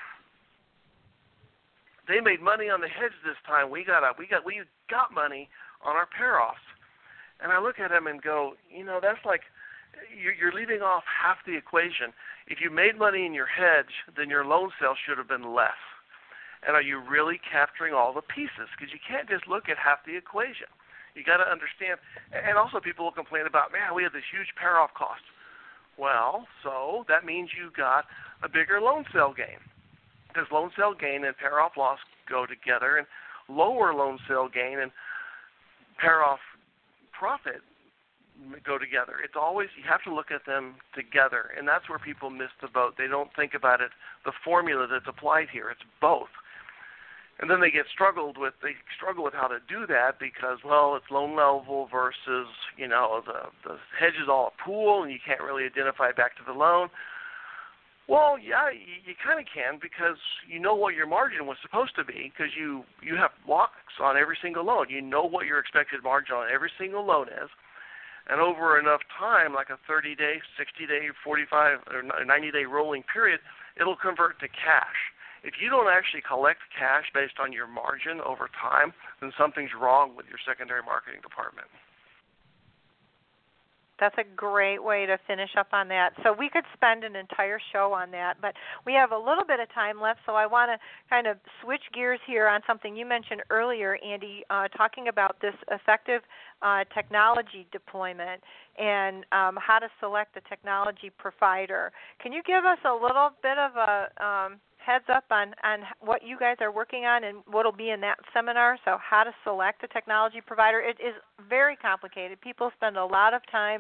They made money on the hedge this time. We got money on our pair-offs." And I look at them and go, that's like you're leaving off half the equation. If you made money in your hedge, then your loan sale should have been less. And are you really capturing all the pieces? Because you can't just look at half the equation. You got to understand. And also people will complain about, man, we have this huge pair-off cost. Well, so that means you got a bigger loan sale gain. Because loan sale gain and pair-off loss go together, and lower loan sale gain and pair-off profit go together. It's always, you have to look at them together, and that's where people miss the boat. They don't think about it, the formula that's applied here. It's both. And then they struggle with how to do that because, well, it's loan level versus, the hedge is all a pool and you can't really identify it back to the loan. Well, yeah, you kind of can because you know what your margin was supposed to be because you have locks on every single loan. You know what your expected margin on every single loan is. And over enough time, like a 30-day, 60-day, 45 or 90-day rolling period, it'll convert to cash. If you don't actually collect cash based on your margin over time, then something's wrong with your secondary marketing department. That's a great way to finish up on that. So we could spend an entire show on that, but we have a little bit of time left, so I want to kind of switch gears here on something you mentioned earlier, Andy, talking about this effective technology deployment and how to select a technology provider. Can you give us a little bit of a heads up on what you guys are working on and what will be in that seminar? So how to select a technology provider. It is very complicated. People spend a lot of time.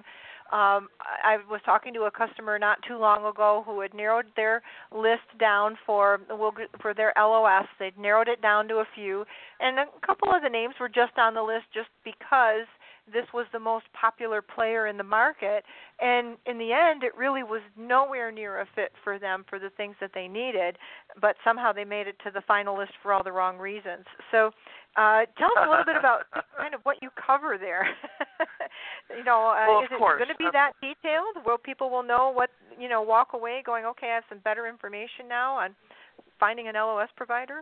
I was talking to a customer not too long ago who had narrowed their list down for their LOS. They'd narrowed it down to a few, and a couple of the names were just on the list just because this was the most popular player in the market, and in the end it really was nowhere near a fit for them for the things that they needed, but somehow they made it to the final list for all the wrong reasons. So tell us a little bit about kind of what you cover there. Well, is it going to be that detailed where people will know what, walk away going, okay, I have some better information now on finding an LOS provider?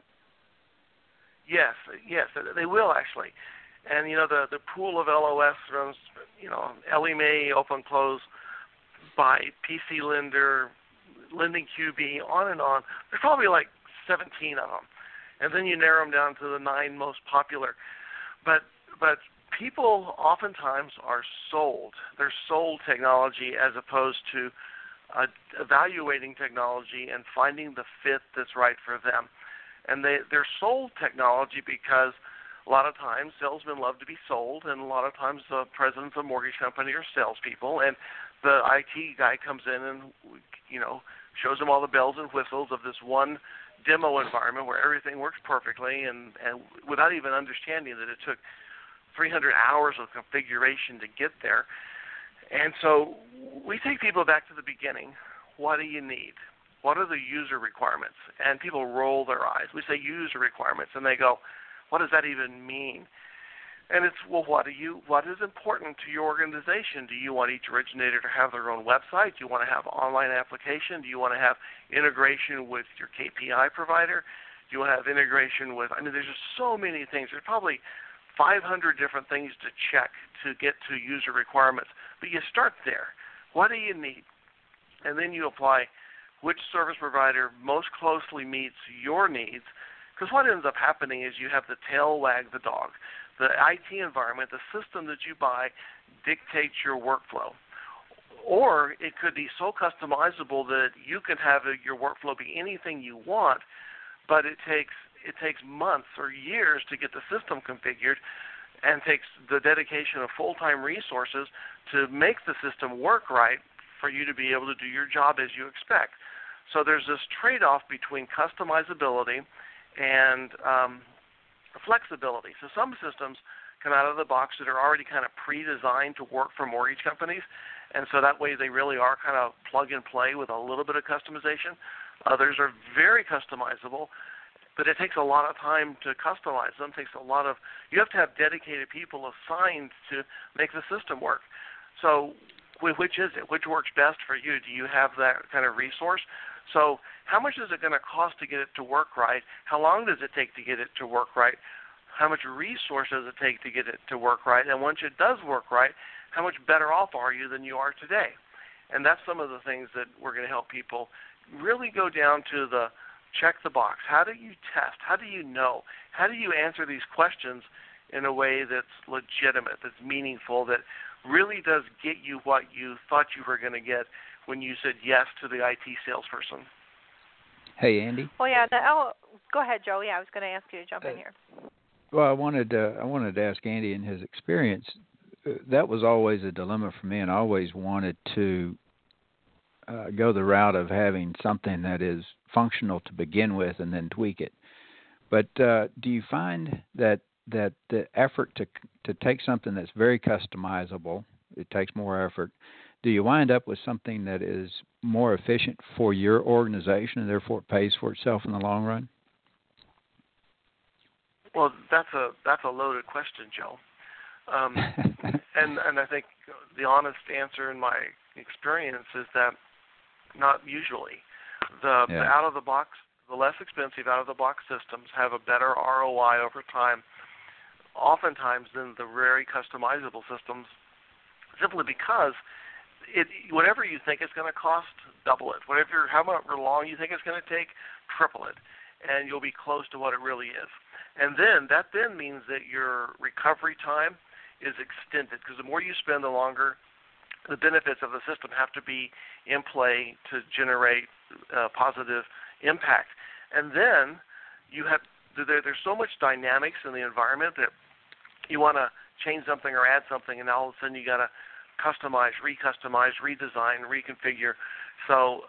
Yes, they will actually. And, the pool of LOS runs, Ellie Mae, Open Close, by PC Lender, Lending QB, on and on. There's probably like 17 of them. And then you narrow them down to the 9 most popular. But people oftentimes are sold. They're sold technology as opposed to evaluating technology and finding the fit that's right for them. And they're sold technology because a lot of times salesmen love to be sold, and a lot of times the presidents of mortgage company are salespeople, and the IT guy comes in and, shows them all the bells and whistles of this one demo environment where everything works perfectly, and without even understanding that it took 300 hours of configuration to get there. And so we take people back to the beginning. What do you need? What are the user requirements? And people roll their eyes. We say user requirements, and they go, what does that even mean? And it's, well, what is important to your organization? Do you want each originator to have their own website? Do you want to have online application? Do you want to have integration with your KPI provider? Do you want to have integration with, there's just so many things. There's probably 500 different things to check to get to user requirements. But you start there. What do you need? And then you apply which service provider most closely meets your needs. Because what ends up happening is you have the tail wag the dog. The IT environment, the system that you buy, dictates your workflow. Or it could be so customizable that you can have your workflow be anything you want, but it takes months or years to get the system configured, and takes the dedication of full-time resources to make the system work right for you to be able to do your job as you expect. So there's this trade-off between customizability and flexibility. So some systems come out of the box that are already kind of pre-designed to work for mortgage companies, and so that way they really are kind of plug and play with a little bit of customization. Others are very customizable, but it takes a lot of time to customize them. You have to have dedicated people assigned to make the system work. So which is it? Which works best for you? Do you have that kind of resource? So how much is it going to cost to get it to work right? How long does it take to get it to work right? How much resource does it take to get it to work right? And once it does work right, how much better off are you than you are today? And that's some of the things that we're going to help people really go down to the check the box. How do you test? How do you know? How do you answer these questions in a way that's legitimate, that's meaningful, that really does get you what you thought you were going to get when you said yes to the IT salesperson? Hey, Andy. Well, yeah. Go ahead, Joe. Yeah, I was going to ask you to jump in here. Well, I wanted to ask Andy in his experience. That was always a dilemma for me, and I always wanted to go the route of having something that is functional to begin with and then tweak it. But do you find that the effort to take something that's very customizable, it takes more effort, do you wind up with something that is more efficient for your organization and therefore it pays for itself in the long run? Well, that's a loaded question, Joe. And I think the honest answer in my experience is that not usually. The out of the box, the less expensive out of the box systems have a better ROI over time, oftentimes than the very customizable systems simply because whatever you think it's going to cost, double it. However long you think it's going to take, triple it, and you'll be close to what it really is. And then that means that your recovery time is extended, because the more you spend, the longer the benefits of the system have to be in play to generate positive impact. And then there's so much dynamics in the environment that you want to change something or add something, and all of a sudden you got to customize, redesign, reconfigure. So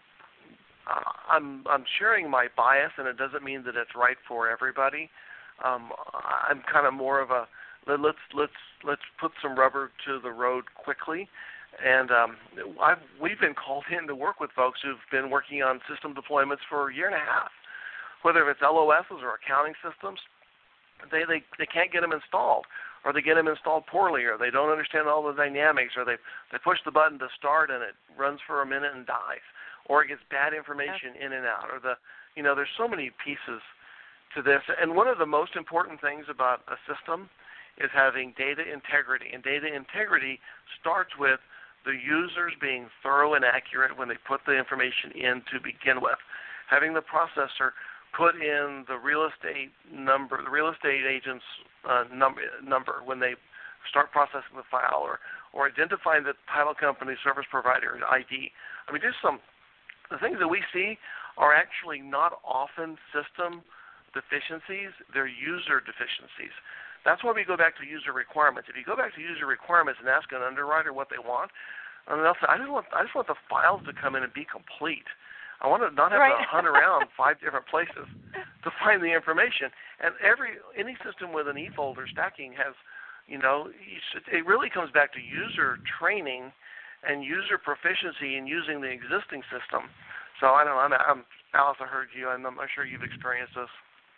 I'm sharing my bias, and it doesn't mean that it's right for everybody. I'm kind of more of a let's put some rubber to the road quickly. And we've been called in to work with folks who've been working on system deployments for a year and a half, whether it's LOSs or accounting systems. They can't get them installed, or they get them installed poorly, or they don't understand all the dynamics, or they push the button to start and it runs for a minute and dies, or it gets bad information in and out, or there's so many pieces to this. And one of the most important things about a system is having data integrity, and data integrity starts with the users being thorough and accurate when they put the information in to begin with. Having the processor put in the real estate number, the real estate agent's number when they start processing the file, or identifying the title company service provider ID. I mean, the things that we see are actually not often system deficiencies, they're user deficiencies. That's why we go back to user requirements. If you go back to user requirements and ask an underwriter what they want, and they'll say, I just want the files to come in and be complete. I want to not have to hunt around 5 different places to find the information. And any system with an e-folder stacking has, it really comes back to user training and user proficiency in using the existing system. So I don't know. Alice, I heard you, and I'm sure you've experienced this.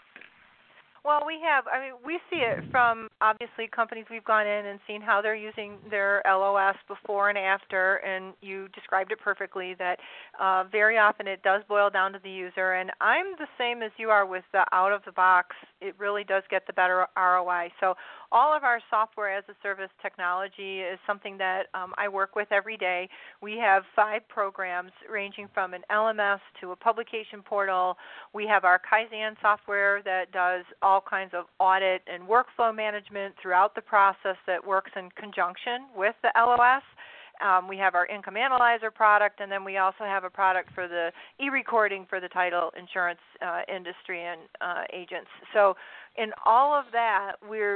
Well, we see it from, obviously, companies we've gone in and seen how they're using their LOS before and after, and you described it perfectly, that very often it does boil down to the user. And I'm the same as you are with the out-of-the-box. It really does get the better ROI. So all of our software-as-a-service technology is something that I work with every day. We have 5 programs ranging from an LMS to a publication portal. We have our Kaizen software that does all kinds of audit and workflow management throughout the process that works in conjunction with the LOS. We have our Income Analyzer product, and then we also have a product for the e-recording for the title insurance industry and agents. So in all of that,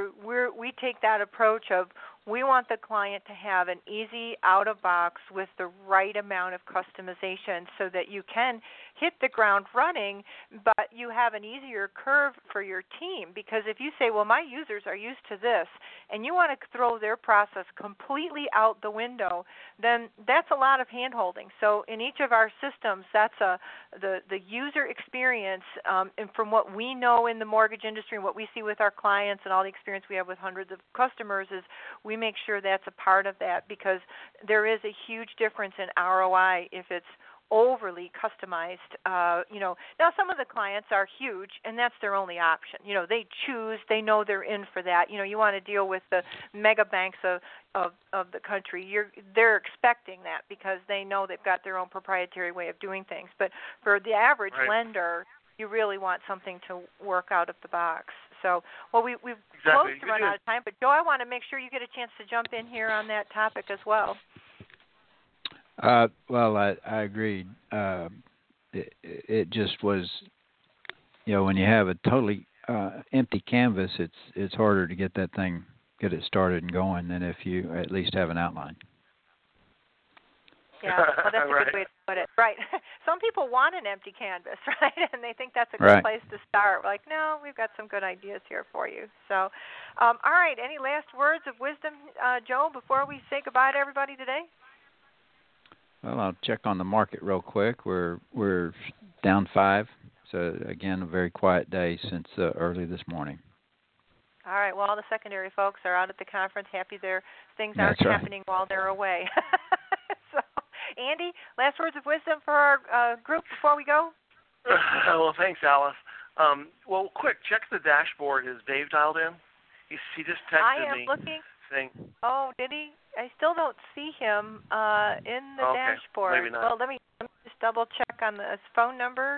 we take that approach of we want the client to have an easy out-of-box with the right amount of customization so that you can hit the ground running, but you have an easier curve for your team. Because if you say, well, my users are used to this, and you want to throw their process completely out the window, then that's a lot of hand-holding. So in each of our systems, that's the user experience, and from what we know in the mortgage industry and what we see with our clients and all the experience we have with hundreds of customers is we make sure that's a part of that, because there is a huge difference in ROI if it's overly customized. Now some of the clients are huge, and that's their only option. They choose, they know they're in for that. You want to deal with the mega banks of the country. They're expecting that because they know they've got their own proprietary way of doing things. But for the average lender, you really want something to work out of the box. So, well, we've close to run out of time, but Joe, I want to make sure you get a chance to jump in here on that topic as well. Well, I agreed. It just was, when you have a totally empty canvas, it's harder to get it started and going than if you at least have an outline. Yeah, well, that's a good way to put it. Right. Some people want an empty canvas, right? And they think that's a good place to start. We're like, no, we've got some good ideas here for you. So, all right, any last words of wisdom, Joe, before we say goodbye to everybody today? Well, I'll check on the market real quick. We're down 5. So, again, a very quiet day since early this morning. All right. Well, all the secondary folks are out at the conference. Happy things aren't happening while they're away. So, Andy, last words of wisdom for our group before we go? Well, thanks, Alice. Well, quick, check the dashboard. Is Dave dialed in? He just texted me. I am looking. Saying, oh, did he? still don't see him in the dashboard. Maybe not. Well, let me just double check on his phone number.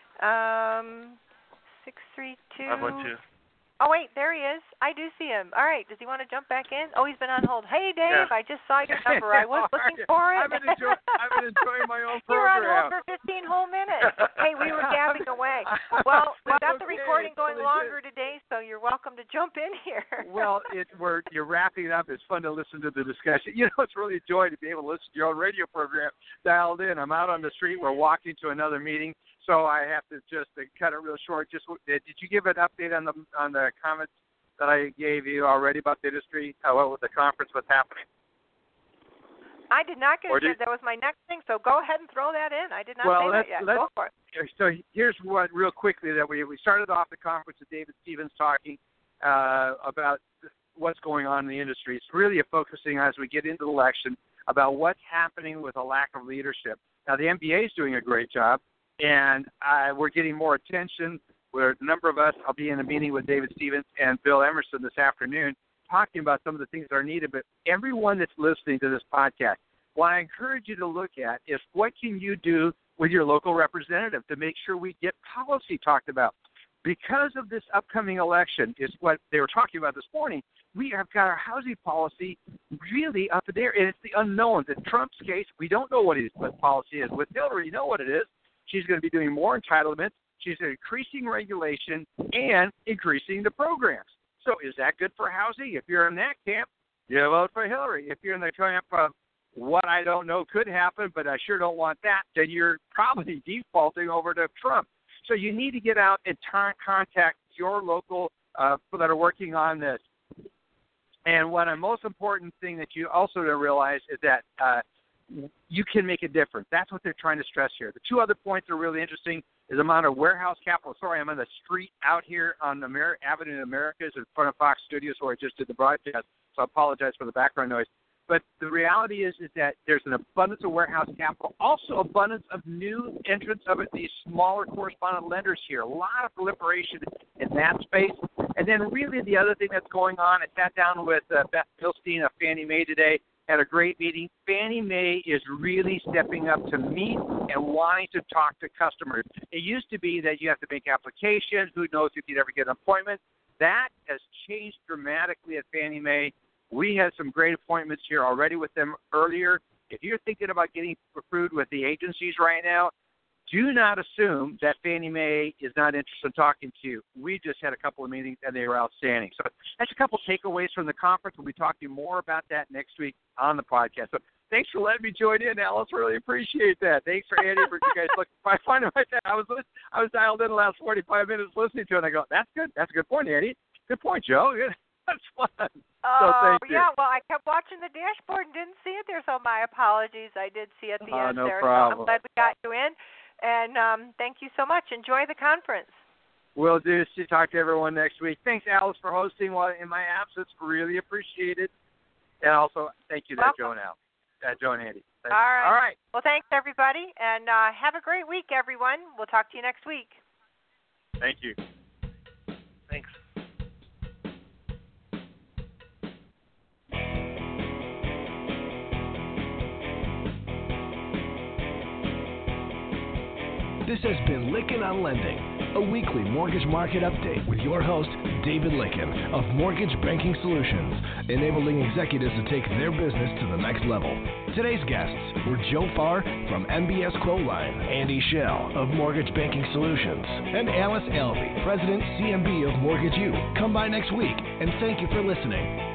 632. 512. Oh, wait, there he is. I do see him. All right, does he want to jump back in? Oh, he's been on hold. Hey, Dave, I just saw your number. I was looking for it. I've been enjoying my own You were on program. hold for 15 whole minutes. Hey, we were gabbing away. Well, we've got the recording going longer today, so you're welcome to jump in here. Well, you're wrapping up. It's fun to listen to the discussion. You know, it's really a joy to be able to listen to your own radio program dialed in. I'm out on the street. We're walking to another meeting. So I have to just cut it real short. Did you give an update on the comments that I gave you already about the industry? What the conference was happening? I did not get a chance. That was my next thing. So go ahead and throw that in. I did not say that yet. Go for it. So here's what real quickly that we started off the conference with David Stevens talking about what's going on in the industry. It's really focusing as we get into the election about what's happening with a lack of leadership. Now the NBA is doing a great job. And we're getting more attention. Where a number of us, I'll be in a meeting with David Stevens and Bill Emerson this afternoon, talking about some of the things that are needed. But everyone that's listening to this podcast, what I encourage you to look at is what can you do with your local representative to make sure we get policy talked about. Because of this upcoming election, is what they were talking about this morning, we have got our housing policy really up in there, and it's the unknowns. In Trump's case, we don't know what his policy is. With Hillary, you know what it is. She's going to be doing more entitlements. She's increasing regulation and increasing the programs. So is that good for housing? If you're in that camp, you vote for Hillary. If you're in the camp of what I don't know could happen, but I sure don't want that, then you're probably defaulting over to Trump. So you need to get out and contact your local people that are working on this. And what a most important thing that you also to realize is that you can make a difference. That's what they're trying to stress here. The two other points that are really interesting is the amount of warehouse capital. Sorry, I'm on the street out here on Avenue of Americas in front of Fox Studios where I just did the broadcast, so I apologize for the background noise. But the reality is that there's an abundance of warehouse capital, also abundance of new entrants of these smaller correspondent lenders here. A lot of proliferation in that space. And then really the other thing that's going on, I sat down with Beth Milstein of Fannie Mae today, had a great meeting. Fannie Mae is really stepping up to meet and wanting to talk to customers. It used to be that you have to make applications. Who knows if you'd ever get an appointment. That has changed dramatically at Fannie Mae. We had some great appointments here already with them earlier. If you're thinking about getting approved with the agencies right now, do not assume that Fannie Mae is not interested in talking to you. We just had a couple of meetings, and they were outstanding. So that's a couple of takeaways from the conference. We'll be talking more about that next week on the podcast. So thanks for letting me join in, Alice. Really appreciate that. Thanks for Andy for you guys. Look, I find it like that. I was dialed in the last 45 minutes listening to it, and I go, that's good. That's a good point, Andy. Good point, Joe. That's fun. Oh, so thank you. Yeah, well, I kept watching the dashboard and didn't see it there, so my apologies. I did see it at the end no there. problem. So I'm glad we got you in. And thank you so much. Enjoy the conference. We'll do. Talk to everyone next week. Thanks, Alice, for hosting while in my absence. Really appreciate it. And also, thank you to Joe and Al. Joe and Andy. Thanks. All right. Well, thanks, everybody. And have a great week, everyone. We'll talk to you next week. Thank you. Thanks. This has been Lykken on Lending, a weekly mortgage market update with your host, David Lykken of Mortgage Banking Solutions, enabling executives to take their business to the next level. Today's guests were Joe Farr from MBS Quoteline, Andy Schell of Mortgage Banking Solutions, and Alice Alvey, President, CMB of Mortgage U. Come by next week, and thank you for listening.